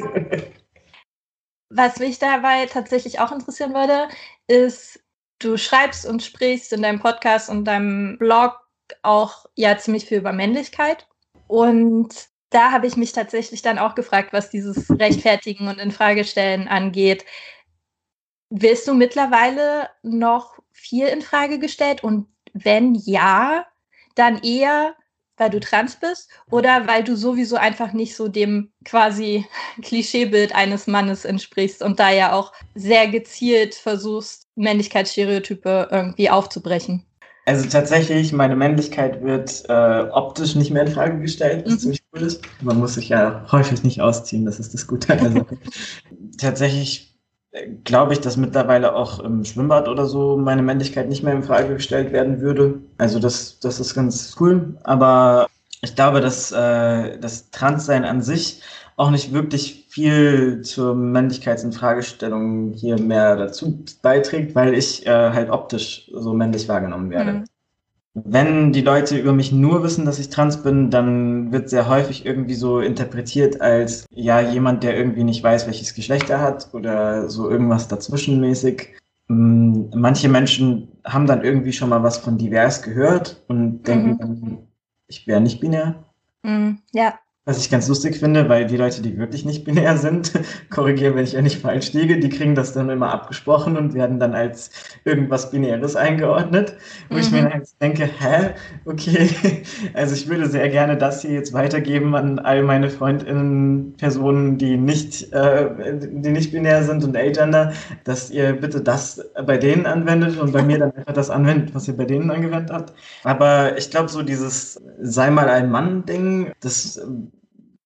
Was mich dabei tatsächlich auch interessieren würde, ist, du schreibst und sprichst in deinem Podcast und deinem Blog auch ja ziemlich viel über Männlichkeit. Und da habe ich mich tatsächlich dann auch gefragt, was dieses Rechtfertigen und Infragestellen angeht. Wirst du mittlerweile noch viel in Frage gestellt? Und wenn ja, dann eher, weil du trans bist oder weil du sowieso einfach nicht so dem quasi Klischeebild eines Mannes entsprichst und da ja auch sehr gezielt versuchst, Männlichkeitsstereotype irgendwie aufzubrechen? Also tatsächlich, meine Männlichkeit wird optisch nicht mehr in Frage gestellt, was ziemlich cool ist. Man muss sich ja häufig nicht ausziehen, das ist das Gute an der Sache. Tatsächlich glaube ich, dass mittlerweile auch im Schwimmbad oder so meine Männlichkeit nicht mehr in Frage gestellt werden würde. Also das ist ganz cool. Aber ich glaube, dass das Transsein an sich auch nicht wirklich viel zur Männlichkeitsinfragestellung hier mehr dazu beiträgt, weil ich halt optisch so männlich wahrgenommen werde. Wenn die Leute über mich nur wissen, dass ich trans bin, dann wird sehr häufig irgendwie so interpretiert als ja jemand, der irgendwie nicht weiß, welches Geschlecht er hat oder so irgendwas dazwischenmäßig. Manche Menschen haben dann irgendwie schon mal was von divers gehört und denken dann, ich wäre nicht binär. Ja. Was ich ganz lustig finde, weil die Leute, die wirklich nicht binär sind, korrigieren, wenn ich ja nicht falsch liege, die kriegen das dann immer abgesprochen und werden dann als irgendwas Binäres eingeordnet. Wo ich mir dann denke, okay, also ich würde sehr gerne das hier jetzt weitergeben an all meine FreundInnen, Personen, die nicht binär sind und agender, dass ihr bitte das bei denen anwendet und bei mir dann einfach das anwendet, was ihr bei denen angewendet habt. Aber ich glaube, so dieses sei mal ein Mann-Ding, das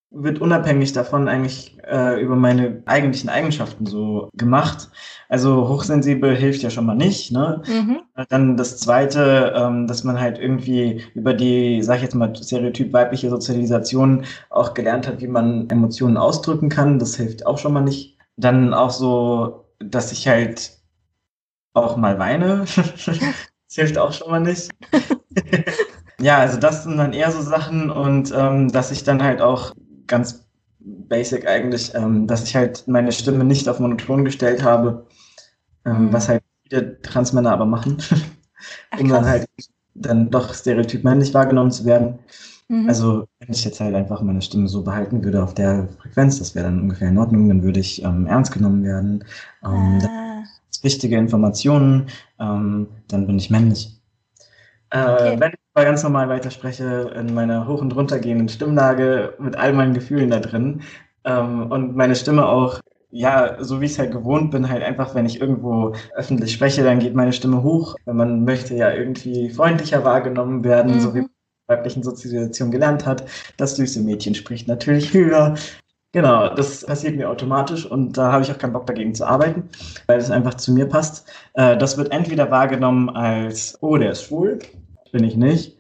wird unabhängig davon eigentlich über meine eigentlichen Eigenschaften so gemacht. Also hochsensibel hilft ja schon mal nicht, ne? Mhm. Dann das Zweite, dass man halt irgendwie über die, sag ich jetzt mal, stereotyp weibliche Sozialisation auch gelernt hat, wie man Emotionen ausdrücken kann. Das hilft auch schon mal nicht. Dann auch so, dass ich halt auch mal weine. Das hilft auch schon mal nicht. Ja, also das sind dann eher so Sachen und dass ich dann halt auch ganz basic eigentlich, dass ich halt meine Stimme nicht auf monoton gestellt habe, was halt viele Transmänner aber machen, um dann halt dann doch stereotyp männlich wahrgenommen zu werden. Also wenn ich jetzt halt einfach meine Stimme so behalten würde auf der Frequenz, das wäre dann ungefähr in Ordnung, dann würde ich ernst genommen werden. Wichtige Informationen, dann bin ich männlich. Wenn ich mal ganz normal weiterspreche, in meiner hoch- und runtergehenden Stimmlage mit all meinen Gefühlen da drin und meine Stimme auch, ja, so wie ich es halt gewohnt bin, halt einfach, wenn ich irgendwo öffentlich spreche, dann geht meine Stimme hoch. Man möchte ja irgendwie freundlicher wahrgenommen werden, so wie man in der weiblichen Sozialisation gelernt hat. Das süße Mädchen spricht natürlich höher. Genau, das passiert mir automatisch und da habe ich auch keinen Bock dagegen zu arbeiten, weil es einfach zu mir passt. Das wird entweder wahrgenommen als, oh, der ist schwul, bin ich nicht.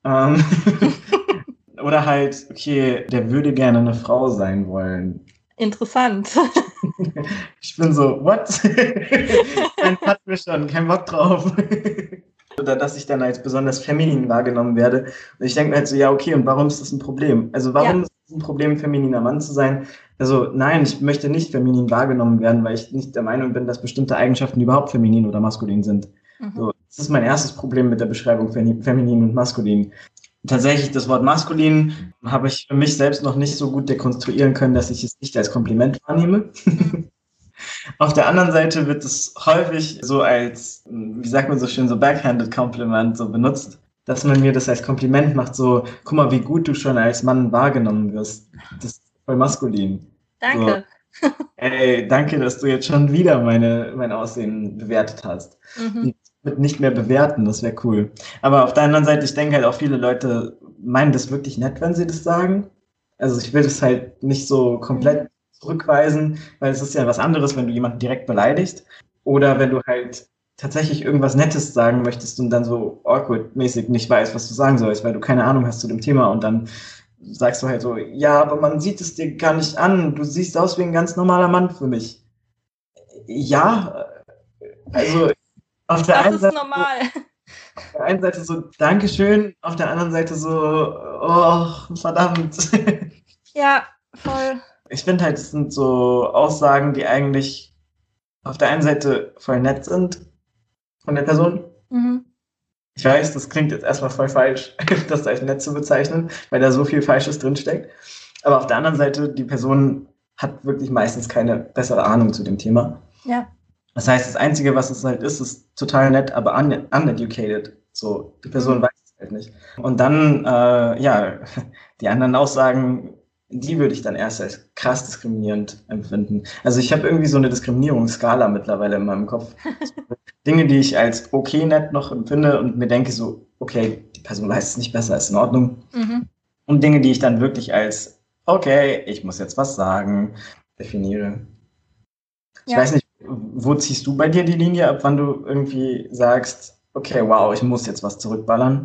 Oder halt, okay, der würde gerne eine Frau sein wollen. Interessant. Ich bin so, what? Hat mir schon, kein Bock drauf. Oder dass ich dann als besonders feminin wahrgenommen werde. Und ich denke mir halt so, ja, okay, und warum ist das ein Problem? Also warum ist es ein Problem, femininer Mann zu sein? Also nein, ich möchte nicht feminin wahrgenommen werden, weil ich nicht der Meinung bin, dass bestimmte Eigenschaften überhaupt feminin oder maskulin sind. So, das ist mein erstes Problem mit der Beschreibung feminin und maskulin. Tatsächlich, das Wort maskulin habe ich für mich selbst noch nicht so gut dekonstruieren können, dass ich es nicht als Kompliment wahrnehme. Auf der anderen Seite wird es häufig so als, wie sagt man so schön, so backhanded Compliment so benutzt, dass man mir das als Kompliment macht, so, guck mal, wie gut du schon als Mann wahrgenommen wirst. Das ist voll maskulin. Danke. So, ey, danke, dass du jetzt schon wieder mein Aussehen bewertet hast. Mit nicht mehr bewerten, das wäre cool. Aber auf der anderen Seite, ich denke halt auch viele Leute meinen das wirklich nett, wenn sie das sagen. Also ich will das halt nicht so komplett zurückweisen, weil es ist ja was anderes, wenn du jemanden direkt beleidigst oder wenn du halt tatsächlich irgendwas Nettes sagen möchtest und dann so awkward-mäßig nicht weißt, was du sagen sollst, weil du keine Ahnung hast zu dem Thema und dann sagst du halt so, ja, aber man sieht es dir gar nicht an, du siehst aus wie ein ganz normaler Mann für mich. Ja, also auf der einen Seite normal. Auf der einen Seite so, Dankeschön, auf der anderen Seite so, oh, verdammt. Ja, voll. Ich finde halt, es sind so Aussagen, die eigentlich auf der einen Seite voll nett sind von der Person. Ich weiß, das klingt jetzt erstmal voll falsch, das als nett zu bezeichnen, weil da so viel Falsches drinsteckt. Aber auf der anderen Seite, die Person hat wirklich meistens keine bessere Ahnung zu dem Thema. Ja. Das heißt, das Einzige, was es halt ist total nett, aber uneducated. So, die Person weiß es halt nicht. Und dann, ja, die anderen Aussagen, die würde ich dann erst als krass diskriminierend empfinden. Also ich habe irgendwie so eine Diskriminierungsskala mittlerweile in meinem Kopf. Dinge, die ich als okay nett noch empfinde und mir denke so, okay, die Person weiß es nicht besser, ist in Ordnung. Und Dinge, die ich dann wirklich als, okay, ich muss jetzt was sagen, definiere. Ich weiß nicht, wo ziehst du bei dir die Linie ab, wann du irgendwie sagst, okay, wow, ich muss jetzt was zurückballern?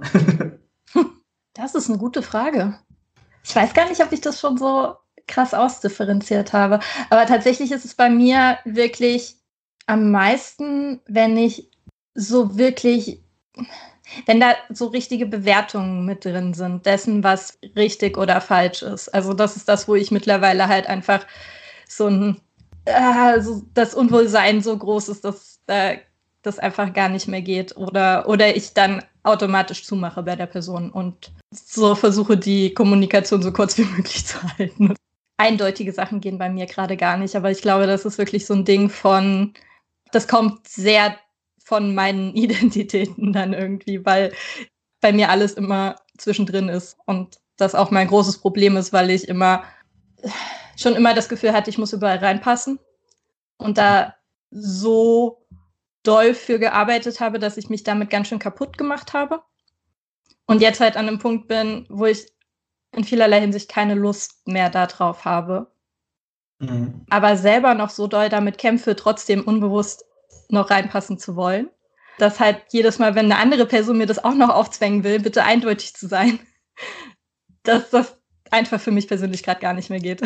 Das ist eine gute Frage. Ich weiß gar nicht, ob ich das schon so krass ausdifferenziert habe. Aber tatsächlich ist es bei mir wirklich am meisten, wenn ich so wirklich, wenn da so richtige Bewertungen mit drin sind, dessen, was richtig oder falsch ist. Also das ist das, wo ich mittlerweile halt einfach so ein, also das Unwohlsein so groß ist, dass das einfach gar nicht mehr geht. Oder ich dann automatisch zumache bei der Person und so versuche, die Kommunikation so kurz wie möglich zu halten. Eindeutige Sachen gehen bei mir gerade gar nicht, aber ich glaube, das ist wirklich so ein Ding von, das kommt sehr von meinen Identitäten dann irgendwie, weil bei mir alles immer zwischendrin ist und das auch mein großes Problem ist, weil ich schon immer das Gefühl hatte, ich muss überall reinpassen und da so doll für gearbeitet habe, dass ich mich damit ganz schön kaputt gemacht habe und jetzt halt an einem Punkt bin, wo ich in vielerlei Hinsicht keine Lust mehr darauf habe. Aber selber noch so doll damit kämpfe, trotzdem unbewusst noch reinpassen zu wollen. Dass halt jedes Mal, wenn eine andere Person mir das auch noch aufzwängen will, bitte eindeutig zu sein, dass das einfach für mich persönlich gerade gar nicht mehr geht.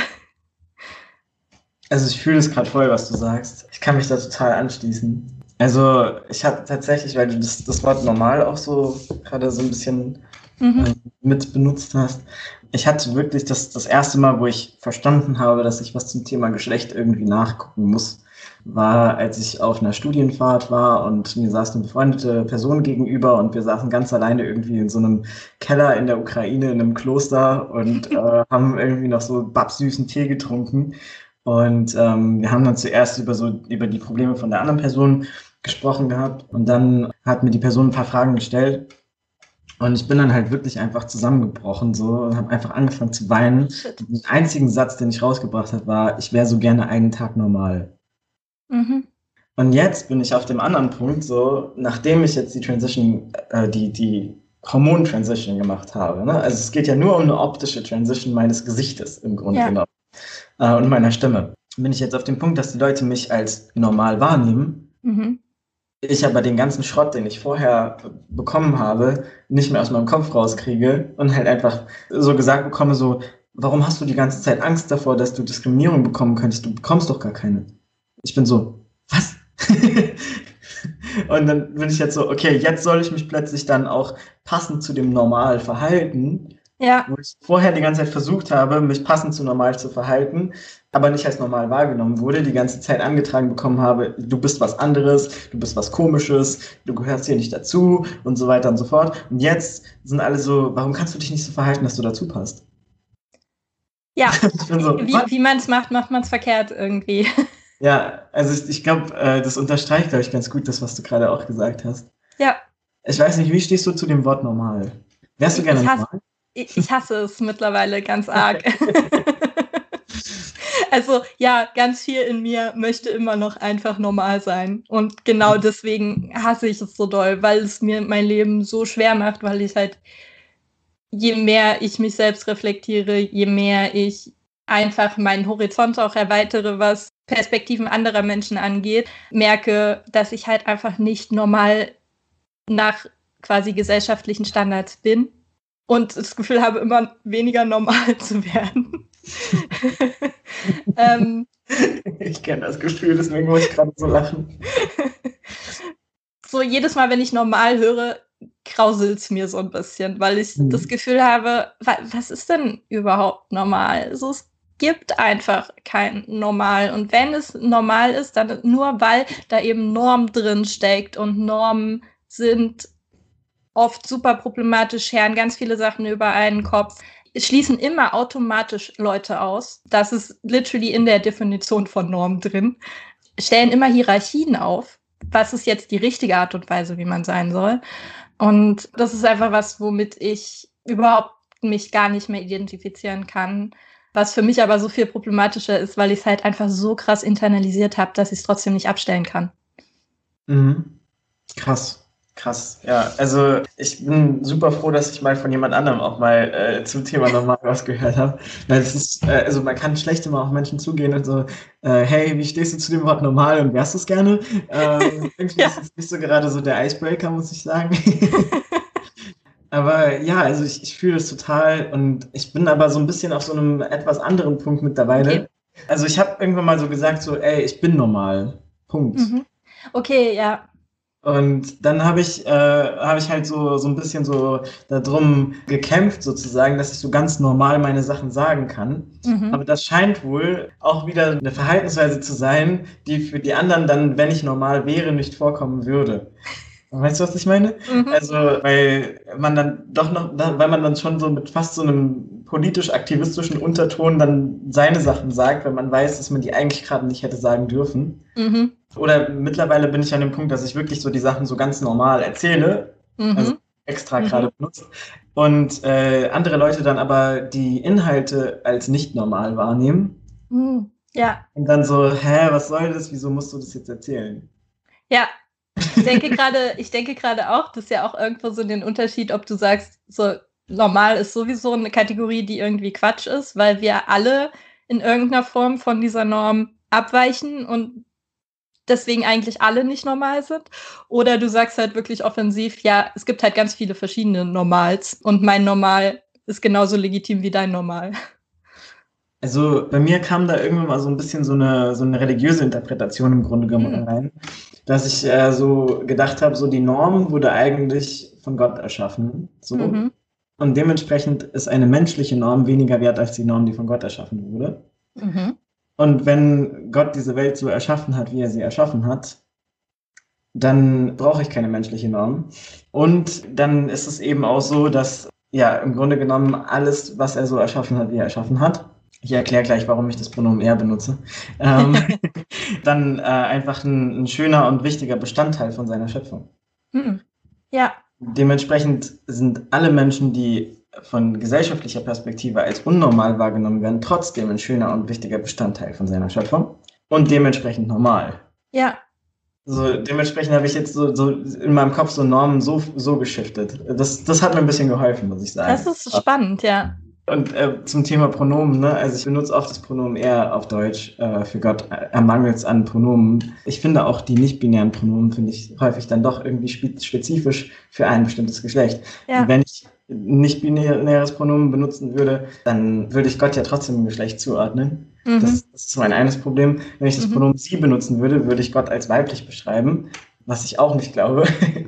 Also ich fühle es gerade voll, was du sagst. Ich kann mich da total anschließen. Also ich hatte tatsächlich, weil du das Wort normal auch so gerade so ein bisschen mit benutzt hast, ich hatte wirklich das erste Mal, wo ich verstanden habe, dass ich was zum Thema Geschlecht irgendwie nachgucken muss, war, als ich auf einer Studienfahrt war und mir saß eine befreundete Person gegenüber und wir saßen ganz alleine irgendwie in so einem Keller in der Ukraine, in einem Kloster und haben irgendwie noch so babsüßen Tee getrunken. Und wir haben dann zuerst über die Probleme von der anderen Person gesprochen gehabt und dann hat mir die Person ein paar Fragen gestellt und ich bin dann halt wirklich einfach zusammengebrochen so und habe einfach angefangen zu weinen. Den einzigen Satz, den ich rausgebracht habe, war, ich wäre so gerne einen Tag normal. Und jetzt bin ich auf dem anderen Punkt, so nachdem ich jetzt die Transition, die Hormon-Transition gemacht habe. Ne? Also es geht ja nur um eine optische Transition meines Gesichtes im Grunde genommen und meiner Stimme. Bin ich jetzt auf dem Punkt, dass die Leute mich als normal wahrnehmen, ich aber den ganzen Schrott, den ich vorher bekommen habe, nicht mehr aus meinem Kopf rauskriege und halt einfach so gesagt bekomme, so, warum hast du die ganze Zeit Angst davor, dass du Diskriminierung bekommen könntest? Du bekommst doch gar keine. Ich bin so, was? Und dann bin ich jetzt so, okay, jetzt soll ich mich plötzlich dann auch passend zu dem Normal verhalten, wo ich vorher die ganze Zeit versucht habe, mich passend zu normal zu verhalten, aber nicht als normal wahrgenommen wurde, die ganze Zeit angetragen bekommen habe, du bist was anderes, du bist was Komisches, du gehörst hier nicht dazu und so weiter und so fort. Und jetzt sind alle so, warum kannst du dich nicht so verhalten, dass du dazu passt? Ja, so, wie man es macht man es verkehrt irgendwie. Ja, also ich glaube, das unterstreicht, glaube ich, ganz gut das, was du gerade auch gesagt hast. Ja. Ich weiß nicht, wie stehst du zu dem Wort normal? Wärst du gerne normal? Ich hasse es mittlerweile ganz arg. Also ja, ganz viel in mir möchte immer noch einfach normal sein. Und genau deswegen hasse ich es so doll, weil es mir mein Leben so schwer macht, weil ich halt, je mehr ich mich selbst reflektiere, je mehr ich einfach meinen Horizont auch erweitere, was Perspektiven anderer Menschen angeht, merke, dass ich halt einfach nicht normal nach quasi gesellschaftlichen Standards bin und das Gefühl habe, immer weniger normal zu werden. Ich kenne das Gefühl, deswegen muss ich gerade so lachen. So jedes Mal, wenn ich normal höre, krauselt es mir so ein bisschen, weil ich das Gefühl habe, was ist denn überhaupt normal? Also, es gibt einfach kein Normal. Und wenn es normal ist, dann nur, weil da eben Norm drin steckt und Normen sind oft super problematisch, scheren ganz viele Sachen über einen Kopf. Es schließen immer automatisch Leute aus. Das ist literally in der Definition von Norm drin. Stellen immer Hierarchien auf. Was ist jetzt die richtige Art und Weise, wie man sein soll? Und das ist einfach was, womit ich überhaupt mich gar nicht mehr identifizieren kann. Was für mich aber so viel problematischer ist, weil ich es halt einfach so krass internalisiert habe, dass ich es trotzdem nicht abstellen kann. Krass, ja. Also ich bin super froh, dass ich mal von jemand anderem auch mal zum Thema normal was gehört habe. Weil es ist, also man kann schlecht immer auf Menschen zugehen und so, hey, wie stehst du zu dem Wort normal und wärst du es gerne? Irgendwie ist es nicht so gerade so der Icebreaker, muss ich sagen. Aber ja, also ich fühle es total und ich bin aber so ein bisschen auf so einem etwas anderen Punkt mittlerweile. Okay. Also ich habe irgendwann mal so gesagt, so, ey, ich bin normal. Punkt. Okay, ja. Und dann habe ich halt so ein bisschen so darum gekämpft sozusagen, dass ich so ganz normal meine Sachen sagen kann. Aber das scheint wohl auch wieder eine Verhaltensweise zu sein, die für die anderen dann, wenn ich normal wäre, nicht vorkommen würde. Weißt du, was ich meine? Also, weil man dann schon so mit fast so einem politisch-aktivistischen Unterton dann seine Sachen sagt, wenn man weiß, dass man die eigentlich gerade nicht hätte sagen dürfen. Oder mittlerweile bin ich an dem Punkt, dass ich wirklich so die Sachen so ganz normal erzähle, also extra gerade benutzt. Und andere Leute dann aber die Inhalte als nicht normal wahrnehmen. Ja. Und dann so, was soll das? Wieso musst du das jetzt erzählen? Ja. Ich denke gerade auch, das ist ja auch irgendwo so den Unterschied, ob du sagst, so, normal ist sowieso eine Kategorie, die irgendwie Quatsch ist, weil wir alle in irgendeiner Form von dieser Norm abweichen und deswegen eigentlich alle nicht normal sind. Oder du sagst halt wirklich offensiv, ja, es gibt halt ganz viele verschiedene Normals und mein Normal ist genauso legitim wie dein Normal. Also bei mir kam da irgendwann mal so ein bisschen so eine religiöse Interpretation im Grunde genommen rein, dass ich so gedacht habe, so die Norm wurde eigentlich von Gott erschaffen. So. Mhm. Und dementsprechend ist eine menschliche Norm weniger wert als die Norm, die von Gott erschaffen wurde. Mhm. Und wenn Gott diese Welt so erschaffen hat, wie er sie erschaffen hat, dann brauche ich keine menschliche Norm. Und dann ist es eben auch so, dass ja im Grunde genommen alles, was er so erschaffen hat, wie er erschaffen hat, ich erkläre gleich, warum ich das Pronomen er benutze, dann einfach ein schöner und wichtiger Bestandteil von seiner Schöpfung. Hm. Ja. Dementsprechend sind alle Menschen, die von gesellschaftlicher Perspektive als unnormal wahrgenommen werden, trotzdem ein schöner und wichtiger Bestandteil von seiner Schöpfung und dementsprechend normal. Ja. So, dementsprechend habe ich jetzt so in meinem Kopf so Normen so geschiftet. Das hat mir ein bisschen geholfen, muss ich sagen. Das ist spannend, ja. Und zum Thema Pronomen, ne? Also ich benutze oft das Pronomen er auf Deutsch für Gott, mangels an Pronomen. Ich finde auch die nicht-binären Pronomen, finde ich häufig dann doch irgendwie spezifisch für ein bestimmtes Geschlecht. Ja. Wenn ich nicht-binäres Pronomen benutzen würde, dann würde ich Gott ja trotzdem ein Geschlecht zuordnen. Mhm. Das ist mein eines Problem. Wenn ich das Pronomen sie benutzen würde, würde ich Gott als weiblich beschreiben, was ich auch nicht glaube.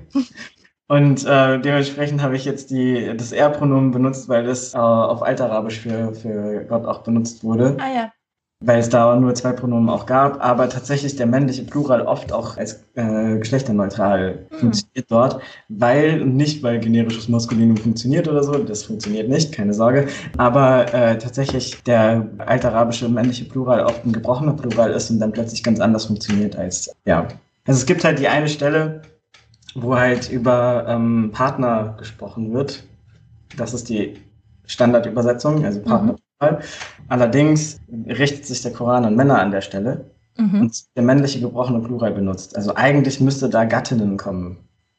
Und dementsprechend habe ich jetzt das Er-Pronomen benutzt, weil das auf Altarabisch für Gott auch benutzt wurde. Ah ja. Weil es da nur 2 Pronomen auch gab, aber tatsächlich der männliche Plural oft auch als geschlechterneutral funktioniert dort, nicht weil generisches Maskulinum funktioniert oder so, das funktioniert nicht, keine Sorge, aber tatsächlich der altarabische männliche Plural oft ein gebrochener Plural ist und dann plötzlich ganz anders funktioniert als, ja. Also es gibt halt die eine Stelle, wo halt über Partner gesprochen wird. Das ist die Standardübersetzung, also Partner. Allerdings richtet sich der Koran an Männer an der Stelle und der männliche gebrochene Plural benutzt. Also eigentlich müsste da Gattinnen kommen.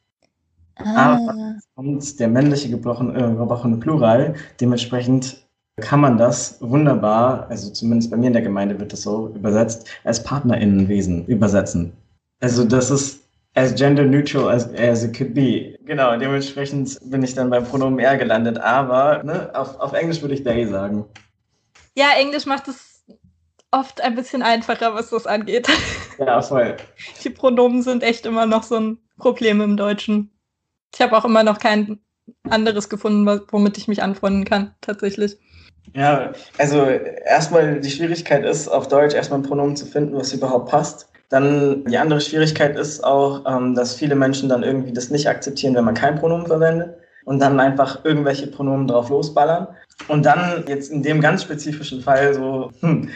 Aber kommt der männliche gebrochene Plural, dementsprechend kann man das wunderbar, also zumindest bei mir in der Gemeinde wird das so übersetzt, als PartnerInnenwesen übersetzen. Also das ist as gender neutral as it could be. Genau, dementsprechend bin ich dann beim Pronomen er gelandet, aber ne, auf Englisch würde ich they sagen. Ja, Englisch macht es oft ein bisschen einfacher, was das angeht. Ja, voll. Die Pronomen sind echt immer noch so ein Problem im Deutschen. Ich habe auch immer noch kein anderes gefunden, womit ich mich anfreunden kann, tatsächlich. Ja, also erstmal die Schwierigkeit ist, auf Deutsch erstmal ein Pronomen zu finden, was überhaupt passt. Dann die andere Schwierigkeit ist auch, dass viele Menschen dann irgendwie das nicht akzeptieren, wenn man kein Pronomen verwendet und dann einfach irgendwelche Pronomen drauf losballern. Und dann jetzt in dem ganz spezifischen Fall so,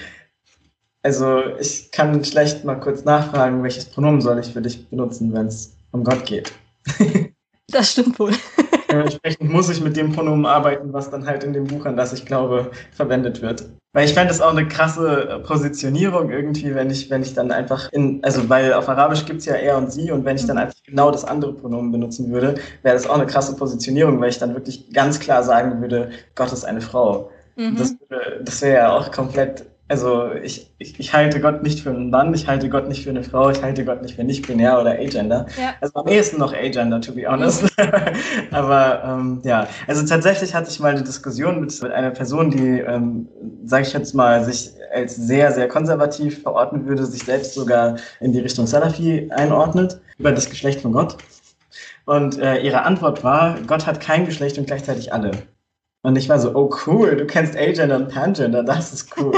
also ich kann schlecht mal kurz nachfragen, welches Pronomen soll ich für dich benutzen, wenn es um Gott geht. Das stimmt wohl. Dementsprechend muss ich mit dem Pronomen arbeiten, was dann halt in dem Buch, an das ich glaube, verwendet wird. Weil ich fände es auch eine krasse Positionierung irgendwie, wenn ich dann einfach weil auf Arabisch gibt es ja er und sie und wenn ich dann einfach genau das andere Pronomen benutzen würde, wäre das auch eine krasse Positionierung, weil ich dann wirklich ganz klar sagen würde, Gott ist eine Frau. Mhm. Das wäre ja auch komplett, also ich halte Gott nicht für einen Mann, ich halte Gott nicht für eine Frau, ich halte Gott nicht für nicht-binär oder agender. Ja. Also am ehesten noch agender, to be honest. Aber ja, also tatsächlich hatte ich mal eine Diskussion mit einer Person, die, sage ich jetzt mal, sich als sehr, sehr konservativ verorten würde, sich selbst sogar in die Richtung Salafi einordnet, über das Geschlecht von Gott. Und ihre Antwort war, Gott hat kein Geschlecht und gleichzeitig alle. Und ich war so, oh cool, du kennst Agender und Pangender, das ist cool.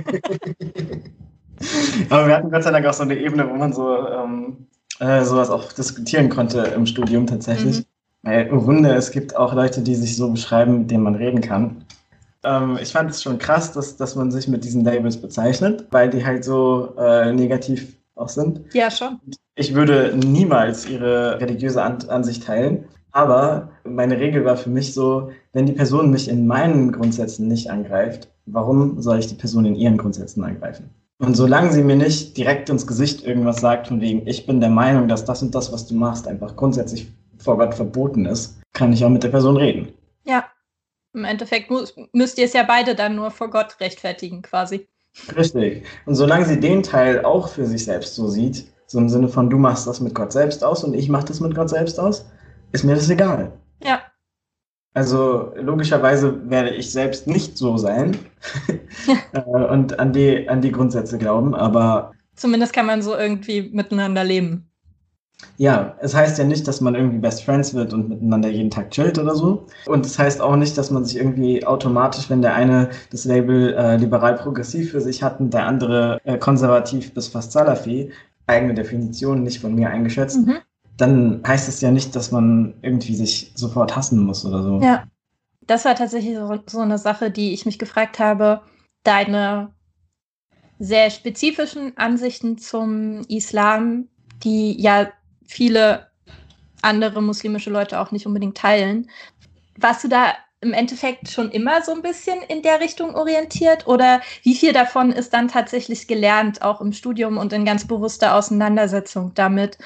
Aber wir hatten Gott sei Dank auch so eine Ebene, wo man sowas auch diskutieren konnte im Studium tatsächlich. Weil, oh Wunder, es gibt auch Leute, die sich so beschreiben, mit denen man reden kann. Ich fand es schon krass, dass man sich mit diesen Labels bezeichnet, weil die halt so negativ auch sind. Ja, schon. Ich würde niemals ihre religiöse Ansicht teilen. Aber meine Regel war für mich so, wenn die Person mich in meinen Grundsätzen nicht angreift, warum soll ich die Person in ihren Grundsätzen angreifen? Und solange sie mir nicht direkt ins Gesicht irgendwas sagt, von wegen, ich bin der Meinung, dass das und das, was du machst, einfach grundsätzlich vor Gott verboten ist, kann ich auch mit der Person reden. Ja. im Endeffekt müsst ihr es ja beide dann nur vor Gott rechtfertigen, quasi. Richtig. Und solange sie den Teil auch für sich selbst so sieht, so im Sinne von, du machst das mit Gott selbst aus und ich mach das mit Gott selbst aus, ist mir das egal. Ja. Also logischerweise werde ich selbst nicht so sein und an die Grundsätze glauben, aber... Zumindest kann man so irgendwie miteinander leben. Ja, es heißt ja nicht, dass man irgendwie Best Friends wird und miteinander jeden Tag chillt oder so. Und es heißt auch nicht, dass man sich irgendwie automatisch, wenn der eine das Label liberal-progressiv für sich hat und der andere konservativ bis fast Salafi, eigene Definition, nicht von mir eingeschätzt, dann heißt es ja nicht, dass man irgendwie sich sofort hassen muss oder so. Ja, das war tatsächlich so eine Sache, die ich mich gefragt habe, deine sehr spezifischen Ansichten zum Islam, die ja viele andere muslimische Leute auch nicht unbedingt teilen. Warst du da im Endeffekt schon immer so ein bisschen in der Richtung orientiert? Oder wie viel davon ist dann tatsächlich gelernt, auch im Studium und in ganz bewusster Auseinandersetzung damit?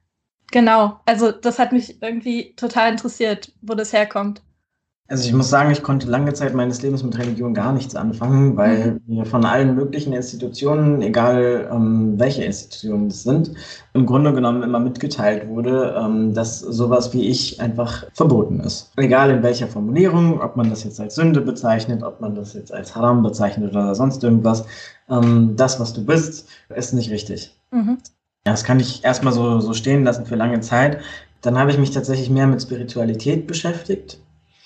Genau, also das hat mich irgendwie total interessiert, wo das herkommt. Also ich muss sagen, ich konnte lange Zeit meines Lebens mit Religion gar nichts anfangen, weil mir von allen möglichen Institutionen, egal welche Institutionen es sind, im Grunde genommen immer mitgeteilt wurde, dass sowas wie ich einfach verboten ist. Egal in welcher Formulierung, ob man das jetzt als Sünde bezeichnet, ob man das jetzt als Haram bezeichnet oder sonst irgendwas, das, was du bist, ist nicht richtig. Ja, das kann ich erstmal so stehen lassen für lange Zeit. Dann habe ich mich tatsächlich mehr mit Spiritualität beschäftigt.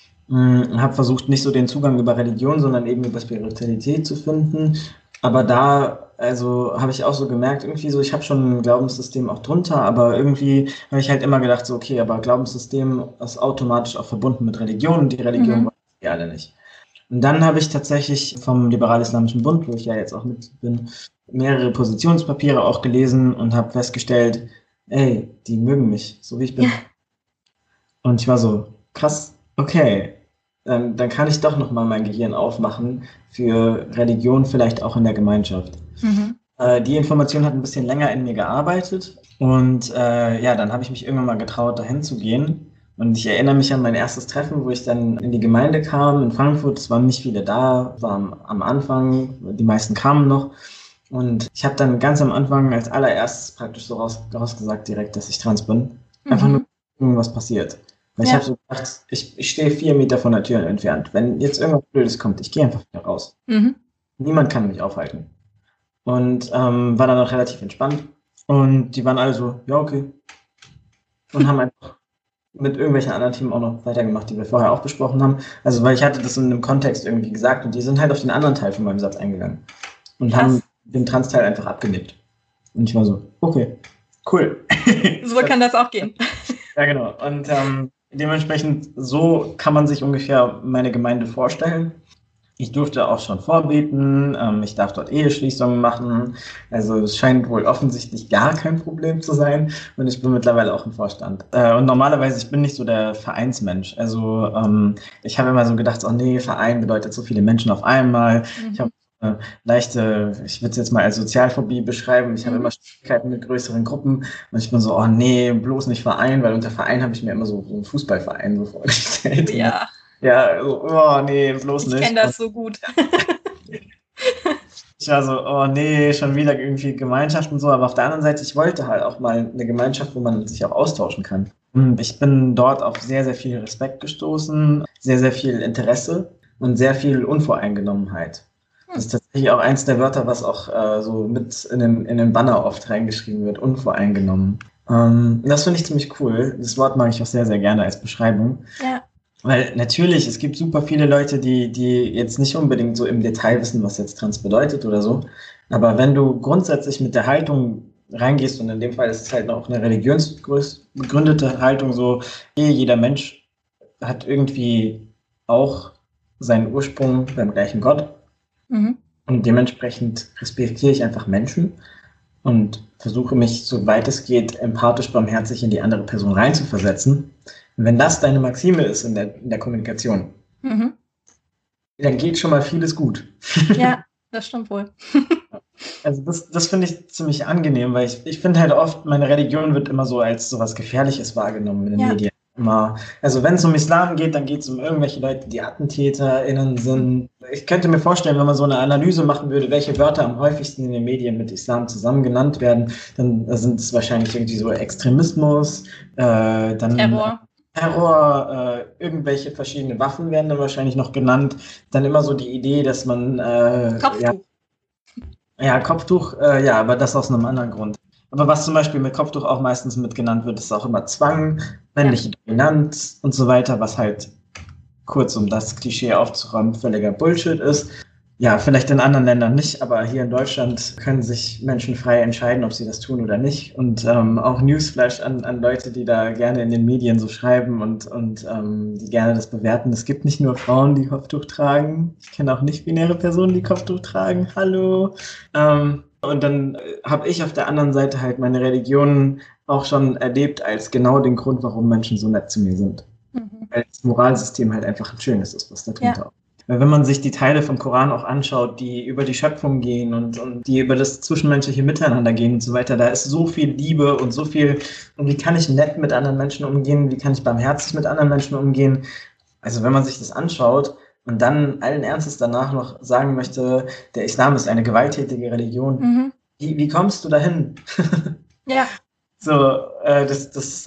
Habe versucht, nicht so den Zugang über Religion, sondern eben über Spiritualität zu finden. Aber da, also habe ich auch so gemerkt, irgendwie so, ich habe schon ein Glaubenssystem auch drunter, aber irgendwie habe ich halt immer gedacht, so, okay, aber Glaubenssystem ist automatisch auch verbunden mit Religion und die Religion wollen wir alle nicht. Und dann habe ich tatsächlich vom Liberal-Islamischen Bund, wo ich ja jetzt auch mit bin, mehrere Positionspapiere auch gelesen und habe festgestellt, ey, die mögen mich, so wie ich bin. Und ich war so, krass, okay, dann kann ich doch nochmal mein Gehirn aufmachen für Religion, vielleicht auch in der Gemeinschaft. Die Information hat ein bisschen länger in mir gearbeitet und ja, dann habe ich mich irgendwann mal getraut, dahin zu gehen. Und ich erinnere mich an mein erstes Treffen, wo ich dann in die Gemeinde kam in Frankfurt. Es waren nicht viele da, war am Anfang, die meisten kamen noch. Und ich habe dann ganz am Anfang als allererstes praktisch so rausgesagt direkt, dass ich trans bin. Einfach nur irgendwas passiert. Weil ich habe so gedacht, ich stehe 4 Meter von der Tür entfernt. Wenn jetzt irgendwas Blödes kommt, ich gehe einfach wieder raus. Niemand kann mich aufhalten. Und war dann auch relativ entspannt. Und die waren alle so, ja, okay. Und haben einfach mit irgendwelchen anderen Themen auch noch weitergemacht, die wir vorher auch besprochen haben. Also, weil ich hatte das in einem Kontext irgendwie gesagt und die sind halt auf den anderen Teil von meinem Satz eingegangen. Und haben den Trans-Teil einfach abgenickt. Und ich war so, okay, cool. So kann das auch gehen. Ja, genau. Und dementsprechend, so kann man sich ungefähr meine Gemeinde vorstellen. Ich durfte auch schon vorbeten, ich darf dort Eheschließungen machen. Also es scheint wohl offensichtlich gar kein Problem zu sein. Und ich bin mittlerweile auch im Vorstand. Und normalerweise, ich bin nicht so der Vereinsmensch. Also ich habe immer so gedacht, oh nee, Verein bedeutet so viele Menschen auf einmal. Ich habe leichte, ich würde es jetzt mal als Sozialphobie beschreiben. Ich habe immer Schwierigkeiten mit größeren Gruppen und ich bin so, oh nee, bloß nicht Verein, weil unter Verein habe ich mir immer so einen Fußballverein so vorgestellt. Ja. Ja, so, oh nee, bloß nicht. Ich kenne das so gut. Ich war so, oh nee, schon wieder irgendwie Gemeinschaft und so, aber auf der anderen Seite, ich wollte halt auch mal eine Gemeinschaft, wo man sich auch austauschen kann. Ich bin dort auf sehr, sehr viel Respekt gestoßen, sehr, sehr viel Interesse und sehr viel Unvoreingenommenheit. Das ist tatsächlich auch eins der Wörter, was auch so mit in den Banner oft reingeschrieben wird, unvoreingenommen. Das finde ich ziemlich cool. Das Wort mag ich auch sehr, sehr gerne als Beschreibung. Ja. Weil natürlich, es gibt super viele Leute, die jetzt nicht unbedingt so im Detail wissen, was jetzt trans bedeutet oder so. Aber wenn du grundsätzlich mit der Haltung reingehst, und in dem Fall ist es halt auch eine religionsbegründete Haltung, so, jeder Mensch hat irgendwie auch seinen Ursprung beim gleichen Gott. Und dementsprechend respektiere ich einfach Menschen und versuche mich, soweit es geht, empathisch, barmherzig in die andere Person reinzuversetzen. Und wenn das deine Maxime ist in der Kommunikation, dann geht schon mal vieles gut. Ja, das stimmt wohl. Also das finde ich ziemlich angenehm, weil ich finde halt oft, meine Religion wird immer so als so was Gefährliches wahrgenommen in den Medien. immer, also wenn es um Islam geht, dann geht es um irgendwelche Leute, die AttentäterInnen sind. Ich könnte mir vorstellen, wenn man so eine Analyse machen würde, welche Wörter am häufigsten in den Medien mit Islam zusammen genannt werden, dann sind es wahrscheinlich irgendwie so Extremismus, dann Terror, irgendwelche verschiedene Waffen werden dann wahrscheinlich noch genannt. Dann immer so die Idee, dass man Kopftuch. Kopftuch, aber das aus einem anderen Grund. Aber was zum Beispiel mit Kopftuch auch meistens mit genannt wird, ist auch immer Zwang, männliche Dominanz und so weiter, was halt, kurz um das Klischee aufzuräumen, völliger Bullshit ist. Ja, vielleicht in anderen Ländern nicht, aber hier in Deutschland können sich Menschen frei entscheiden, ob sie das tun oder nicht. Und auch Newsflash an Leute, die da gerne in den Medien so schreiben und die gerne das bewerten. Es gibt nicht nur Frauen, die Kopftuch tragen. Ich kenne auch nicht-binäre Personen, die Kopftuch tragen. Hallo. Und dann habe ich auf der anderen Seite halt meine Religion auch schon erlebt als genau den Grund, warum Menschen so nett zu mir sind. Weil das Moralsystem halt einfach ein schönes ist, was da drunter. Weil wenn man sich die Teile vom Koran auch anschaut, die über die Schöpfung gehen und die über das zwischenmenschliche Miteinander gehen und so weiter, da ist so viel Liebe und so viel, und wie kann ich nett mit anderen Menschen umgehen, wie kann ich barmherzig mit anderen Menschen umgehen. Also wenn man sich das anschaut und dann allen Ernstes danach noch sagen möchte, der Islam ist eine gewalttätige Religion, wie kommst du dahin? Ja. So, das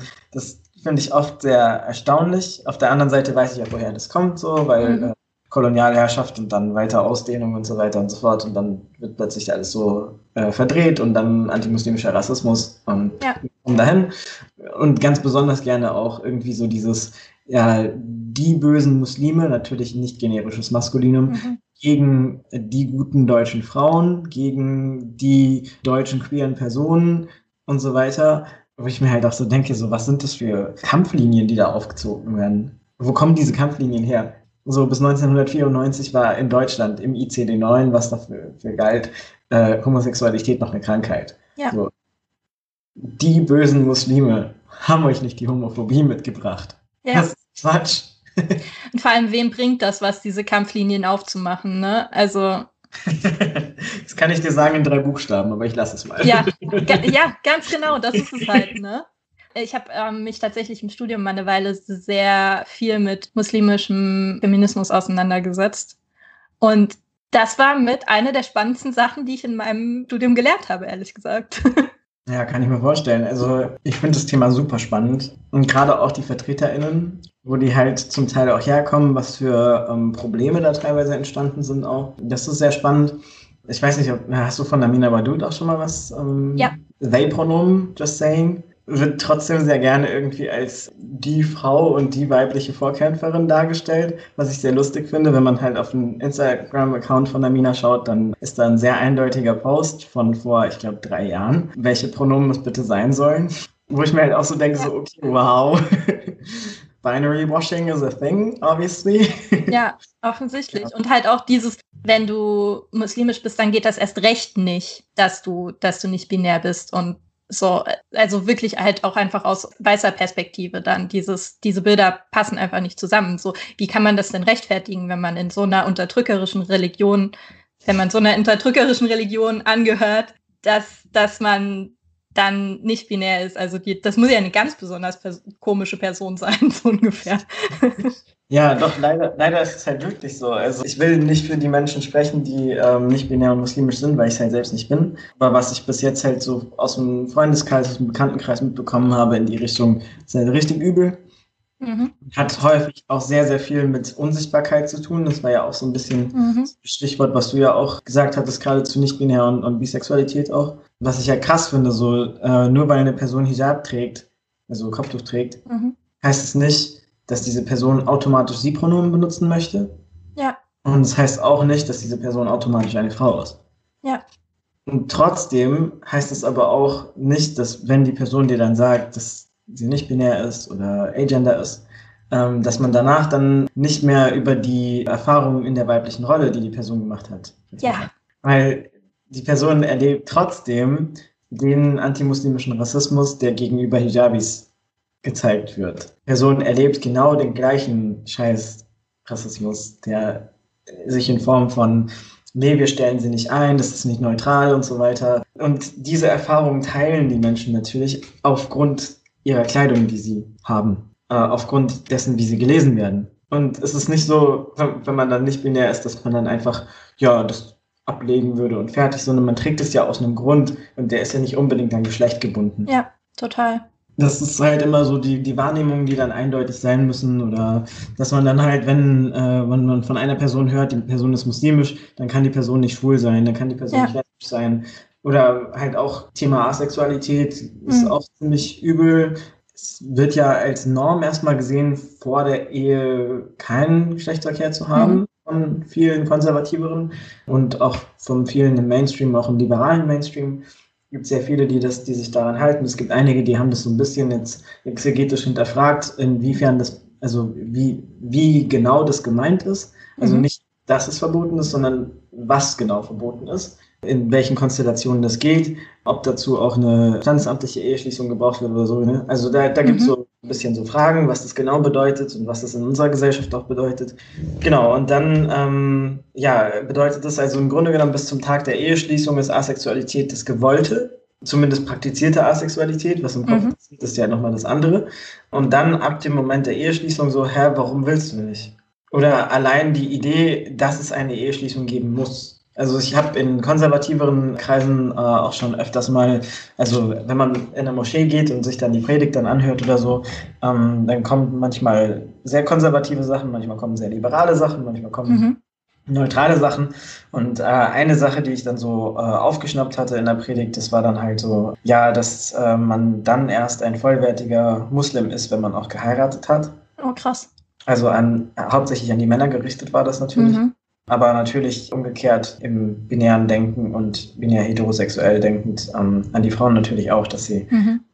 finde ich oft sehr erstaunlich. Auf der anderen Seite weiß ich auch, woher das kommt, so, weil Kolonialherrschaft und dann weiter Ausdehnung und so weiter und so fort. Und dann wird plötzlich alles so verdreht und dann antimuslimischer Rassismus und kommen dahin. Und ganz besonders gerne auch irgendwie so dieses, die bösen Muslime, natürlich nicht generisches Maskulinum, gegen die guten deutschen Frauen, gegen die deutschen queeren Personen und so weiter. Wo ich mir halt auch so denke, so, was sind das für Kampflinien, die da aufgezogen werden? Wo kommen diese Kampflinien her? So bis 1994 war in Deutschland im ICD-9, was dafür galt, Homosexualität noch eine Krankheit. Ja. So. Die bösen Muslime haben euch nicht die Homophobie mitgebracht. Ja. Das ist Quatsch. Und vor allem, wem bringt das was, diese Kampflinien aufzumachen, ne? Also... Das kann ich dir sagen in 3 Buchstaben, aber ich lasse es mal. Ja, ganz genau, das ist es halt, ne? Ich habe mich tatsächlich im Studium mal eine Weile sehr viel mit muslimischem Feminismus auseinandergesetzt. Und das war mit einer der spannendsten Sachen, die ich in meinem Studium gelernt habe, ehrlich gesagt. Ja, kann ich mir vorstellen. Also ich finde das Thema super spannend. Und gerade auch die VertreterInnen, wo die halt zum Teil auch herkommen, was für Probleme da teilweise entstanden sind auch. Das ist sehr spannend. Ich weiß nicht, hast du von Amina Wadud auch schon mal was? They-Pronomen, just saying, wird trotzdem sehr gerne irgendwie als die Frau und die weibliche Vorkämpferin dargestellt, was ich sehr lustig finde. Wenn man halt auf den Instagram-Account von Amina schaut, dann ist da ein sehr eindeutiger Post von vor, ich glaube, 3 Jahren, welche Pronomen es bitte sein sollen. Wo ich mir halt auch so denke, so, okay, wow. Binary Washing is a thing, obviously. Ja, offensichtlich. Ja. Und halt auch dieses, wenn du muslimisch bist, dann geht das erst recht nicht, dass du nicht binär bist und so, also wirklich halt auch einfach aus weißer Perspektive dann diese Bilder passen einfach nicht zusammen. So, wie kann man das denn rechtfertigen, wenn man in so einer unterdrückerischen Religion angehört, dass man dann nicht binär ist. Also das muss ja eine ganz besonders komische Person sein, so ungefähr. Ja, doch, leider ist es halt wirklich so. Also ich will nicht für die Menschen sprechen, die nicht binär und muslimisch sind, weil ich es halt selbst nicht bin. Aber was ich bis jetzt halt so aus dem Freundeskreis, aus dem Bekanntenkreis mitbekommen habe in die Richtung, ist halt richtig übel. Hat häufig auch sehr, sehr viel mit Unsichtbarkeit zu tun. Das war ja auch so ein bisschen das Stichwort, was du ja auch gesagt hattest, gerade zu nicht-binär und Bisexualität auch. Was ich ja krass finde, so nur weil eine Person Hijab trägt, also Kopftuch trägt, heißt es nicht, dass diese Person automatisch Sie-Pronomen benutzen möchte. Ja. Und das heißt auch nicht, dass diese Person automatisch eine Frau ist. Ja. Und trotzdem heißt es aber auch nicht, dass wenn die Person dir dann sagt, dass sie nicht binär ist oder agender ist, dass man danach dann nicht mehr über die Erfahrungen in der weiblichen Rolle, die Person gemacht hat. Ja. Weil die Person erlebt trotzdem den antimuslimischen Rassismus, der gegenüber Hijabis gezeigt wird. Die Person erlebt genau den gleichen Scheiß-Rassismus, der sich in Form von, nee, wir stellen sie nicht ein, das ist nicht neutral und so weiter. Und diese Erfahrungen teilen die Menschen natürlich aufgrund ihrer Kleidung, die sie haben. aufgrund dessen, wie sie gelesen werden. Und es ist nicht so, wenn man dann nicht binär ist, dass man dann einfach, ja, das ablegen würde und fertig, sondern man trägt es ja aus einem Grund und der ist ja nicht unbedingt an Geschlecht gebunden. Ja, total. Das ist halt immer so die Wahrnehmungen, die dann eindeutig sein müssen oder dass man dann halt, wenn man von einer Person hört, die Person ist muslimisch, dann kann die Person nicht schwul sein, dann kann die Person nicht lesbisch sein. Oder halt auch Thema Asexualität ist auch ziemlich übel. Es wird ja als Norm erstmal gesehen, vor der Ehe keinen Geschlechtsverkehr zu haben von vielen Konservativeren und auch von vielen im Mainstream, auch im liberalen Mainstream. Es gibt sehr viele, die sich daran halten. Es gibt einige, die haben das so ein bisschen jetzt exegetisch hinterfragt, inwiefern das, also wie genau das gemeint ist. Also nicht, dass es verboten ist, sondern was genau verboten ist, in welchen Konstellationen das geht, ob dazu auch eine standesamtliche Eheschließung gebraucht wird oder so. Ne? Also da gibt es so ein bisschen so Fragen, was das genau bedeutet und was das in unserer Gesellschaft auch bedeutet. Genau, und dann bedeutet das also im Grunde genommen bis zum Tag der Eheschließung ist Asexualität das Gewollte, zumindest praktizierte Asexualität, was im Kopf passiert, ist ja nochmal das andere. Und dann ab dem Moment der Eheschließung so, warum willst du nicht? Oder allein die Idee, dass es eine Eheschließung geben muss. Also ich habe in konservativeren Kreisen auch schon öfters mal, also wenn man in eine Moschee geht und sich dann die Predigt dann anhört oder so, dann kommen manchmal sehr konservative Sachen, manchmal kommen sehr liberale Sachen, manchmal kommen neutrale Sachen. Und eine Sache, die ich dann so aufgeschnappt hatte in der Predigt, das war dann halt so, ja, dass man dann erst ein vollwertiger Muslim ist, wenn man auch geheiratet hat. Oh, krass. Also hauptsächlich an die Männer gerichtet war das natürlich. Aber natürlich umgekehrt im binären Denken und binär heterosexuell denkend an die Frauen natürlich auch, dass sie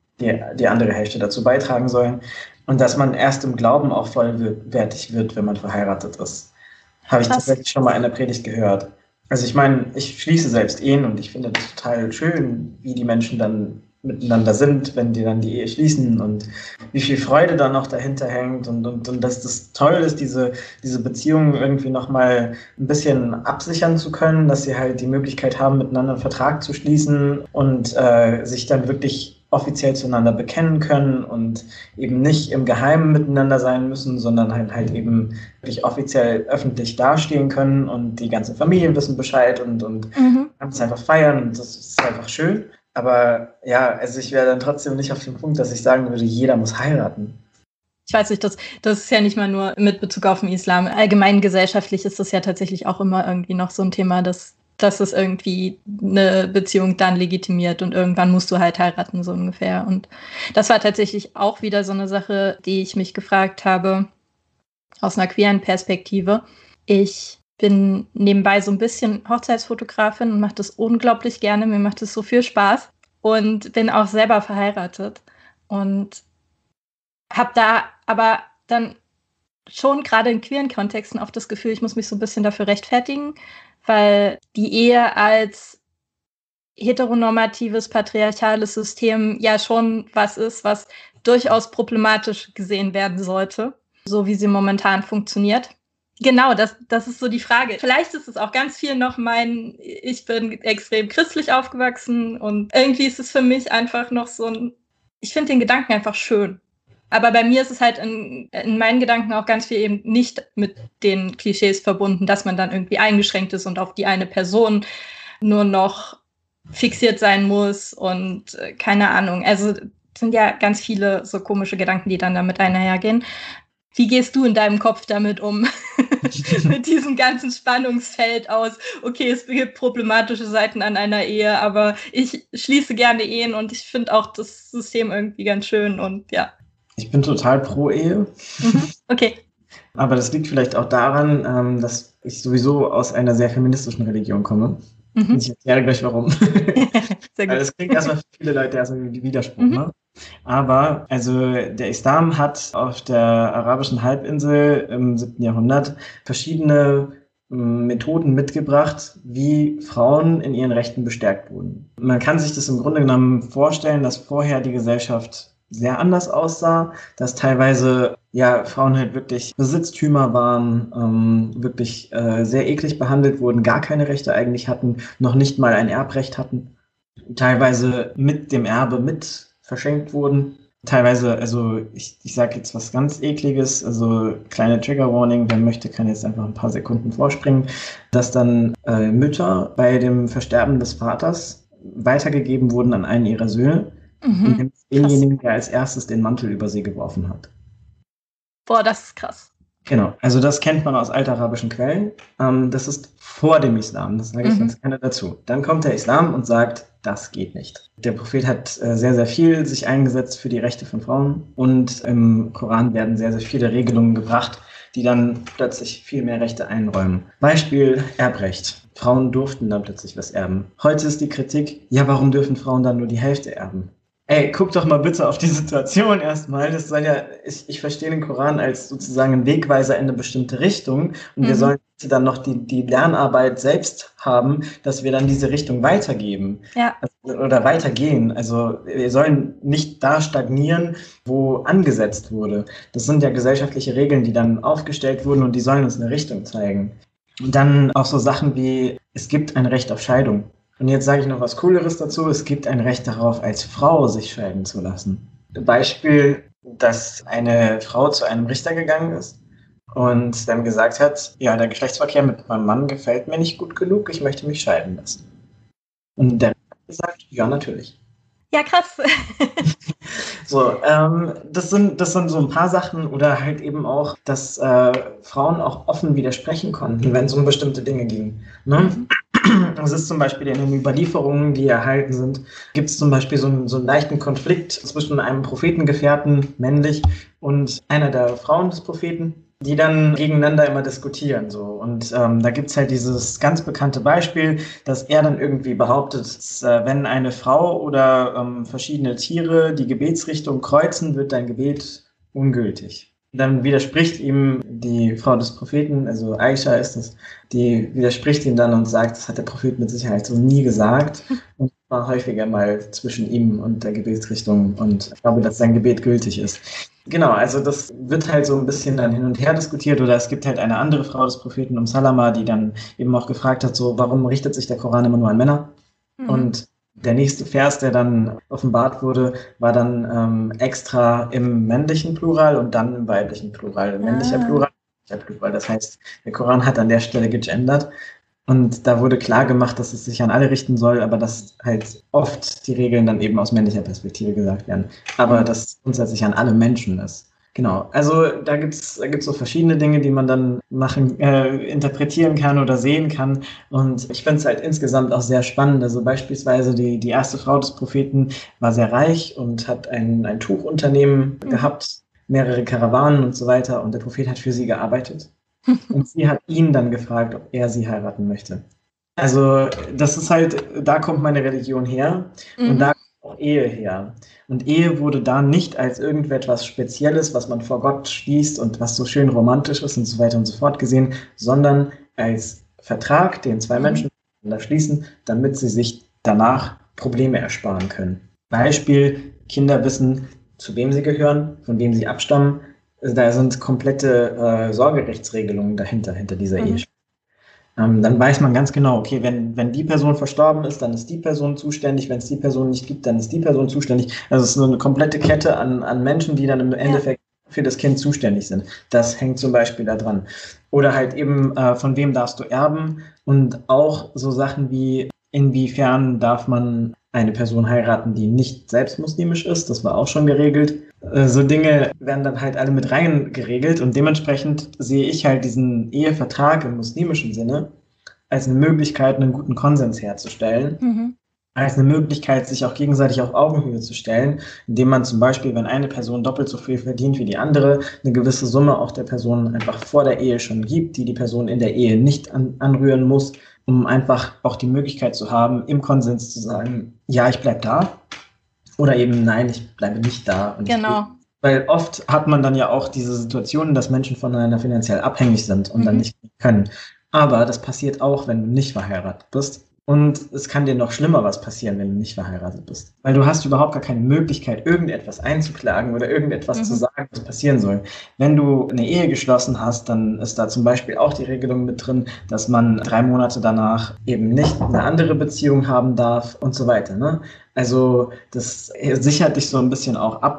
die andere Hälfte dazu beitragen sollen. Und dass man erst im Glauben auch vollwertig wird, wenn man verheiratet ist. Habe ich tatsächlich schon mal in der Predigt gehört. Also ich meine, ich schließe selbst Ehen und ich finde das total schön, wie die Menschen dann miteinander sind, wenn die dann die Ehe schließen und wie viel Freude dann noch dahinter hängt und dass das toll ist, diese Beziehungen irgendwie nochmal ein bisschen absichern zu können, dass sie halt die Möglichkeit haben, miteinander einen Vertrag zu schließen und sich dann wirklich offiziell zueinander bekennen können und eben nicht im Geheimen miteinander sein müssen, sondern halt eben wirklich offiziell öffentlich dastehen können und die ganzen Familien wissen Bescheid und kann es einfach feiern und das ist einfach schön. Aber ja, also ich wäre dann trotzdem nicht auf dem Punkt, dass ich sagen würde, jeder muss heiraten. Ich weiß nicht, das ist ja nicht mal nur mit Bezug auf den Islam. Allgemein gesellschaftlich ist das ja tatsächlich auch immer irgendwie noch so ein Thema, dass es irgendwie eine Beziehung dann legitimiert und irgendwann musst du halt heiraten, so ungefähr. Und das war tatsächlich auch wieder so eine Sache, die ich mich gefragt habe, aus einer queeren Perspektive. Ich bin nebenbei so ein bisschen Hochzeitsfotografin und mache das unglaublich gerne. Mir macht es so viel Spaß und bin auch selber verheiratet und habe da aber dann schon gerade in queeren Kontexten oft das Gefühl, ich muss mich so ein bisschen dafür rechtfertigen, weil die Ehe als heteronormatives, patriarchales System ja schon was ist, was durchaus problematisch gesehen werden sollte, so wie sie momentan funktioniert. Genau, das ist so die Frage. Vielleicht ist es auch ganz viel noch ich bin extrem christlich aufgewachsen und irgendwie ist es für mich einfach noch so ich finde den Gedanken einfach schön. Aber bei mir ist es halt in meinen Gedanken auch ganz viel eben nicht mit den Klischees verbunden, dass man dann irgendwie eingeschränkt ist und auf die eine Person nur noch fixiert sein muss und keine Ahnung. Also es sind ja ganz viele so komische Gedanken, die dann damit einhergehen. Wie gehst du in deinem Kopf damit um? Mit diesem ganzen Spannungsfeld aus, okay, es gibt problematische Seiten an einer Ehe, aber ich schließe gerne Ehen und ich finde auch das System irgendwie ganz schön und ja. Ich bin total pro Ehe. Okay. Aber das liegt vielleicht auch daran, dass ich sowieso aus einer sehr feministischen Religion komme. Und ich erkläre gleich warum. Sehr gut. Weil das klingt erstmal für viele Leute erstmal wie Widerspruch, ne? Aber also der Islam hat auf der arabischen Halbinsel im 7. Jahrhundert verschiedene Methoden mitgebracht, wie Frauen in ihren Rechten bestärkt wurden. Man kann sich das im Grunde genommen vorstellen, dass vorher die Gesellschaft sehr anders aussah, dass teilweise Frauen halt wirklich Besitztümer waren, wirklich sehr eklig behandelt wurden, gar keine Rechte eigentlich hatten, noch nicht mal ein Erbrecht hatten, teilweise mit dem Erbe mit verschenkt wurden. teilweise, also ich sage jetzt was ganz Ekliges, also kleine Trigger Warning, wer möchte, kann jetzt einfach ein paar Sekunden vorspringen, dass dann Mütter bei dem Versterben des Vaters weitergegeben wurden an einen ihrer Söhne, nämlich denjenigen, der als erstes den Mantel über sie geworfen hat. Boah, das ist krass. Genau, also das kennt man aus altarabischen Quellen. Das ist vor dem Islam, das sage ich ganz gerne dazu. Dann kommt der Islam und sagt, das geht nicht. Der Prophet hat sehr, sehr viel sich eingesetzt für die Rechte von Frauen und im Koran werden sehr, sehr viele Regelungen gebracht, die dann plötzlich viel mehr Rechte einräumen. Beispiel Erbrecht. Frauen durften dann plötzlich was erben. Heute ist die Kritik, ja, warum dürfen Frauen dann nur die Hälfte erben? Ey, guck doch mal bitte auf die Situation erstmal. Das soll ja, ich verstehe den Koran als sozusagen ein Wegweiser in eine bestimmte Richtung und wir sollen dann noch die Lernarbeit selbst haben, dass wir dann diese Richtung weitergeben oder weitergehen. Also wir sollen nicht da stagnieren, wo angesetzt wurde. Das sind ja gesellschaftliche Regeln, die dann aufgestellt wurden und die sollen uns eine Richtung zeigen. Und dann auch so Sachen wie, es gibt ein Recht auf Scheidung. Und jetzt sage ich noch was Cooleres dazu. Es gibt ein Recht darauf, als Frau sich scheiden zu lassen. Beispiel, dass eine Frau zu einem Richter gegangen ist und dann gesagt hat, ja, der Geschlechtsverkehr mit meinem Mann gefällt mir nicht gut genug, ich möchte mich scheiden lassen. Und der Richter hat gesagt, ja, natürlich. Ja, krass. So, das sind so ein paar Sachen oder halt eben auch, dass Frauen auch offen widersprechen konnten, wenn es um bestimmte Dinge ging. Ne? Das ist zum Beispiel in den Überlieferungen, die erhalten sind, gibt es zum Beispiel so einen leichten Konflikt zwischen einem Prophetengefährten, männlich, und einer der Frauen des Propheten, die dann gegeneinander immer diskutieren. So. Und da gibt es halt dieses ganz bekannte Beispiel, dass er dann irgendwie behauptet, dass, wenn eine Frau oder verschiedene Tiere die Gebetsrichtung kreuzen, wird dein Gebet ungültig. Dann widerspricht ihm die Frau des Propheten, also Aisha ist es, die widerspricht ihm dann und sagt, das hat der Prophet mit Sicherheit so nie gesagt und war häufiger mal zwischen ihm und der Gebetsrichtung und ich glaube, dass sein Gebet gültig ist. Genau, also das wird halt so ein bisschen dann hin und her diskutiert oder es gibt halt eine andere Frau des Propheten, Salama, die dann eben auch gefragt hat, so, warum richtet sich der Koran immer nur an Männer? Und der nächste Vers, der dann offenbart wurde, war dann extra im männlichen Plural und dann im weiblichen Plural. Männlicher Plural, weiblicher Plural. Das heißt, der Koran hat an der Stelle gegendert. Und da wurde klar gemacht, dass es sich an alle richten soll, aber dass halt oft die Regeln dann eben aus männlicher Perspektive gesagt werden. Aber dass grundsätzlich an alle Menschen ist. Genau, also da gibt's so verschiedene Dinge, die man dann interpretieren kann oder sehen kann. Und ich finde es halt insgesamt auch sehr spannend. Also beispielsweise die erste Frau des Propheten war sehr reich und hat ein Tuchunternehmen gehabt, mehrere Karawanen und so weiter. Und der Prophet hat für sie gearbeitet. Und sie hat ihn dann gefragt, ob er sie heiraten möchte. Also das ist halt, da kommt meine Religion her und da kommt auch Ehe her. Und Ehe wurde da nicht als irgendetwas Spezielles, was man vor Gott schließt und was so schön romantisch ist und so weiter und so fort gesehen, sondern als Vertrag, den zwei Menschen miteinander schließen, damit sie sich danach Probleme ersparen können. Beispiel, Kinder wissen, zu wem sie gehören, von wem sie abstammen. Da sind komplette Sorgerechtsregelungen hinter dieser Ehe. Dann weiß man ganz genau, okay, wenn die Person verstorben ist, dann ist die Person zuständig, wenn es die Person nicht gibt, dann ist die Person zuständig. Also es ist eine komplette Kette an Menschen, die dann im Endeffekt für das Kind zuständig sind. Das hängt zum Beispiel da dran. Oder halt eben, von wem darfst du erben? Und auch so Sachen wie, inwiefern darf man eine Person heiraten, die nicht selbst muslimisch ist, das war auch schon geregelt. So Dinge werden dann halt alle mit rein geregelt und dementsprechend sehe ich halt diesen Ehevertrag im muslimischen Sinne als eine Möglichkeit, einen guten Konsens herzustellen, als eine Möglichkeit, sich auch gegenseitig auf Augenhöhe zu stellen, indem man zum Beispiel, wenn eine Person doppelt so viel verdient wie die andere, eine gewisse Summe auch der Person einfach vor der Ehe schon gibt, die Person in der Ehe nicht anrühren muss, um einfach auch die Möglichkeit zu haben, im Konsens zu sagen, ja, ich bleibe da oder eben nein, ich bleibe nicht da. Und genau. Weil oft hat man dann ja auch diese Situationen, dass Menschen voneinander finanziell abhängig sind und dann nicht können. Aber das passiert auch, wenn du nicht verheiratet bist. Und es kann dir noch schlimmer was passieren, wenn du nicht verheiratet bist. Weil du hast überhaupt gar keine Möglichkeit, irgendetwas einzuklagen oder irgendetwas zu sagen, was passieren soll. Wenn du eine Ehe geschlossen hast, dann ist da zum Beispiel auch die Regelung mit drin, dass man 3 Monate danach eben nicht eine andere Beziehung haben darf und so weiter. Ne? Also das sichert dich so ein bisschen auch ab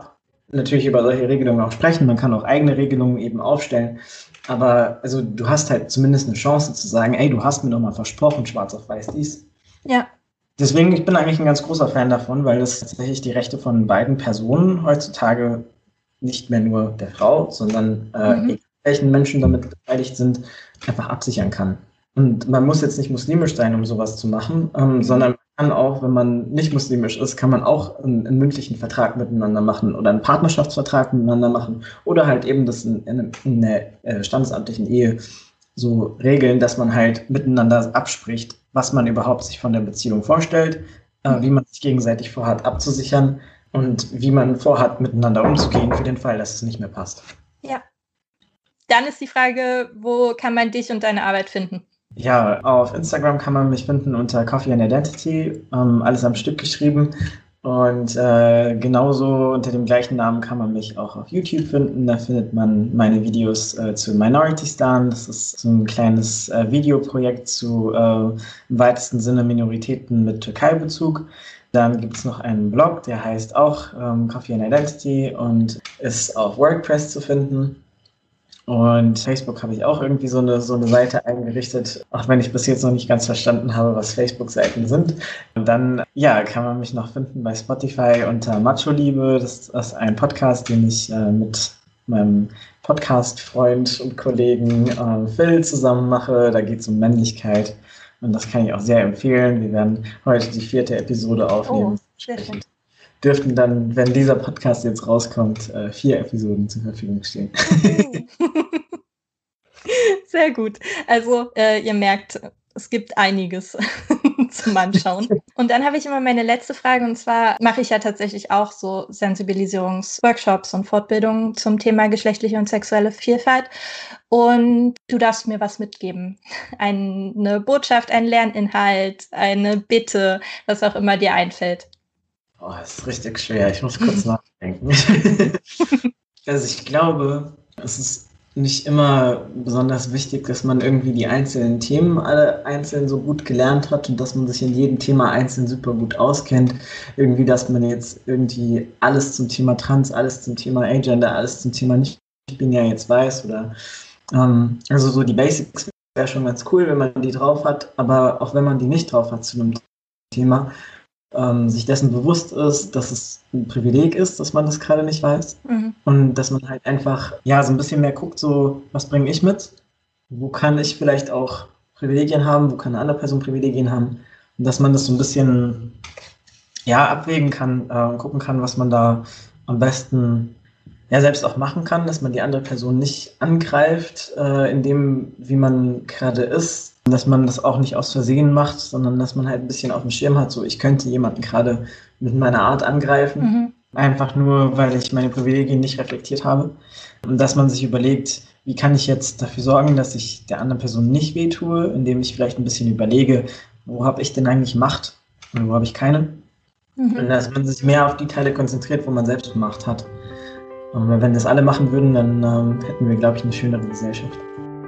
natürlich über solche Regelungen auch sprechen. Man kann auch eigene Regelungen eben aufstellen. Aber also du hast halt zumindest eine Chance zu sagen, ey, du hast mir doch mal versprochen, schwarz auf weiß dies. Ja. Deswegen, ich bin eigentlich ein ganz großer Fan davon, weil das tatsächlich die Rechte von beiden Personen heutzutage nicht mehr nur der Frau, sondern welchen Menschen damit beteiligt sind, einfach absichern kann. Und man muss jetzt nicht muslimisch sein, um sowas zu machen, sondern man kann auch, wenn man nicht muslimisch ist, kann man auch einen mündlichen Vertrag miteinander machen oder einen Partnerschaftsvertrag miteinander machen oder halt eben das in der standesamtlichen Ehe so regeln, dass man halt miteinander abspricht, was man überhaupt sich von der Beziehung vorstellt, wie man sich gegenseitig vorhat abzusichern und wie man vorhat, miteinander umzugehen für den Fall, dass es nicht mehr passt. Ja. Dann ist die Frage, wo kann man dich und deine Arbeit finden? Ja, auf Instagram kann man mich finden unter Coffee and Identity, alles am Stück geschrieben. Und genauso unter dem gleichen Namen kann man mich auch auf YouTube finden. Da findet man meine Videos zu Minority Stan. Das ist so ein kleines Videoprojekt zu im weitesten Sinne Minoritäten mit Türkei-Bezug. Dann gibt es noch einen Blog, der heißt auch Coffee and Identity und ist auf WordPress zu finden. Und Facebook habe ich auch irgendwie so eine Seite eingerichtet, auch wenn ich bis jetzt noch nicht ganz verstanden habe, was Facebook-Seiten sind. Und dann, ja, kann man mich noch finden bei Spotify unter Macho Liebe. Das ist ein Podcast, den ich mit meinem Podcast-Freund und Kollegen Phil zusammen mache. Da geht es um Männlichkeit und das kann ich auch sehr empfehlen. Wir werden heute die 4. Episode aufnehmen. Oh, sehr schön. Dürften dann, wenn dieser Podcast jetzt rauskommt, 4 Episoden zur Verfügung stehen. Sehr gut. Also ihr merkt, es gibt einiges zum Anschauen. Und dann habe ich immer meine letzte Frage, und zwar mache ich ja tatsächlich auch so Sensibilisierungsworkshops und Fortbildungen zum Thema geschlechtliche und sexuelle Vielfalt. Und du darfst mir was mitgeben. Eine Botschaft, ein Lerninhalt, eine Bitte, was auch immer dir einfällt. Oh, das ist richtig schwer. Ich muss kurz nachdenken. Also ich glaube, es ist nicht immer besonders wichtig, dass man irgendwie die einzelnen Themen alle einzeln so gut gelernt hat und dass man sich in jedem Thema einzeln super gut auskennt. Irgendwie, dass man jetzt irgendwie alles zum Thema Trans, alles zum Thema Agender, alles zum Thema Nicht-Binär jetzt weiß oder also so die Basics wäre schon ganz cool, wenn man die drauf hat, aber auch wenn man die nicht drauf hat zu einem Thema, sich dessen bewusst ist, dass es ein Privileg ist, dass man das gerade nicht weiß und dass man halt einfach ja so ein bisschen mehr guckt, so was bringe ich mit, wo kann ich vielleicht auch Privilegien haben, wo kann eine andere Person Privilegien haben und dass man das so ein bisschen ja abwägen kann, gucken kann, was man da am besten ja selbst auch machen kann, dass man die andere Person nicht angreift, in dem, wie man gerade ist, dass man das auch nicht aus Versehen macht, sondern dass man halt ein bisschen auf dem Schirm hat, so ich könnte jemanden gerade mit meiner Art angreifen, einfach nur, weil ich meine Privilegien nicht reflektiert habe. Und dass man sich überlegt, wie kann ich jetzt dafür sorgen, dass ich der anderen Person nicht wehtue, indem ich vielleicht ein bisschen überlege, wo habe ich denn eigentlich Macht und wo habe ich keine. Und dass man sich mehr auf die Teile konzentriert, wo man selbst Macht hat. Und wenn das alle machen würden, dann hätten wir, glaube ich, eine schönere Gesellschaft.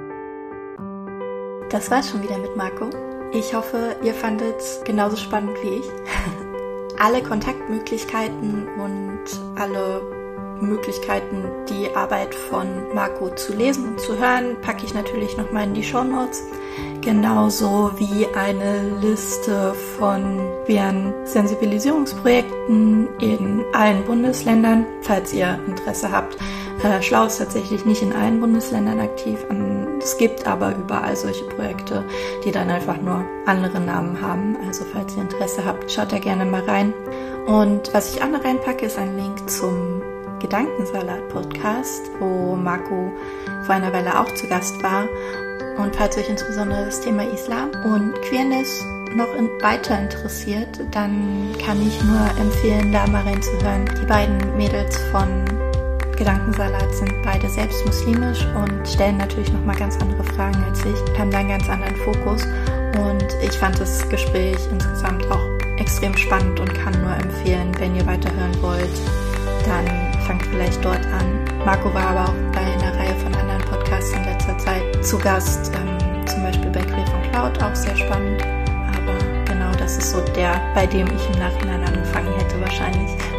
Das war's schon wieder mit Marco. Ich hoffe, ihr fandet's genauso spannend wie ich. Alle Kontaktmöglichkeiten und alle Möglichkeiten, die Arbeit von Marco zu lesen und zu hören, packe ich natürlich nochmal in die Shownotes. Genauso wie eine Liste von queeren Sensibilisierungsprojekten in allen Bundesländern, falls ihr Interesse habt. Schlau ist tatsächlich nicht in allen Bundesländern aktiv. Es gibt aber überall solche Projekte, die dann einfach nur andere Namen haben. Also falls ihr Interesse habt, schaut da gerne mal rein. Und was ich auch noch reinpacke, ist ein Link zum Gedankensalat-Podcast, wo Marco vor einer Weile auch zu Gast war. Und falls euch insbesondere das Thema Islam und Queerness noch weiter interessiert, dann kann ich nur empfehlen, da mal reinzuhören. Die beiden Mädels von Gedankensalat sind beide selbst muslimisch und stellen natürlich nochmal ganz andere Fragen als ich, haben da einen ganz anderen Fokus. Und ich fand das Gespräch insgesamt auch extrem spannend und kann nur empfehlen, wenn ihr weiterhören wollt, dann fangt vielleicht dort an. Marco war aber auch bei einer Reihe von anderen Podcasts in letzter Zeit zu Gast, zum Beispiel bei Queer von Cloud, auch sehr spannend. Aber genau das ist so der, bei dem ich im Nachhinein angefangen hätte wahrscheinlich.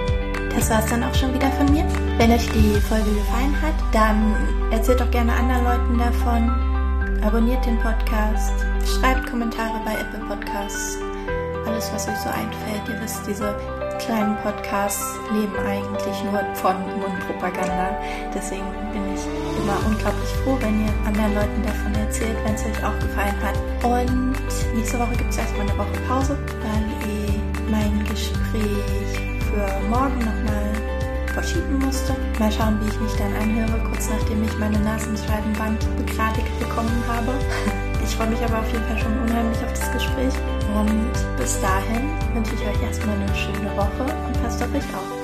Das war es dann auch schon wieder von mir. Wenn euch die Folge gefallen hat, dann erzählt doch gerne anderen Leuten davon. Abonniert den Podcast, schreibt Kommentare bei Apple Podcasts. Alles, was euch so einfällt. Ihr wisst, diese kleinen Podcasts leben eigentlich nur von Mundpropaganda. Deswegen bin ich immer unglaublich froh, wenn ihr anderen Leuten davon erzählt, wenn es euch auch gefallen hat. Und nächste Woche gibt es erstmal eine Woche Pause, weil mein Gespräch für morgen nochmal verschieben musste. Mal schauen, wie ich mich dann anhöre, kurz nachdem ich meine Nasenscheidenwand begradigt bekommen habe. Ich freue mich aber auf jeden Fall schon unheimlich auf das Gespräch. Und bis dahin wünsche ich euch erstmal eine schöne Woche und passt auf euch auf.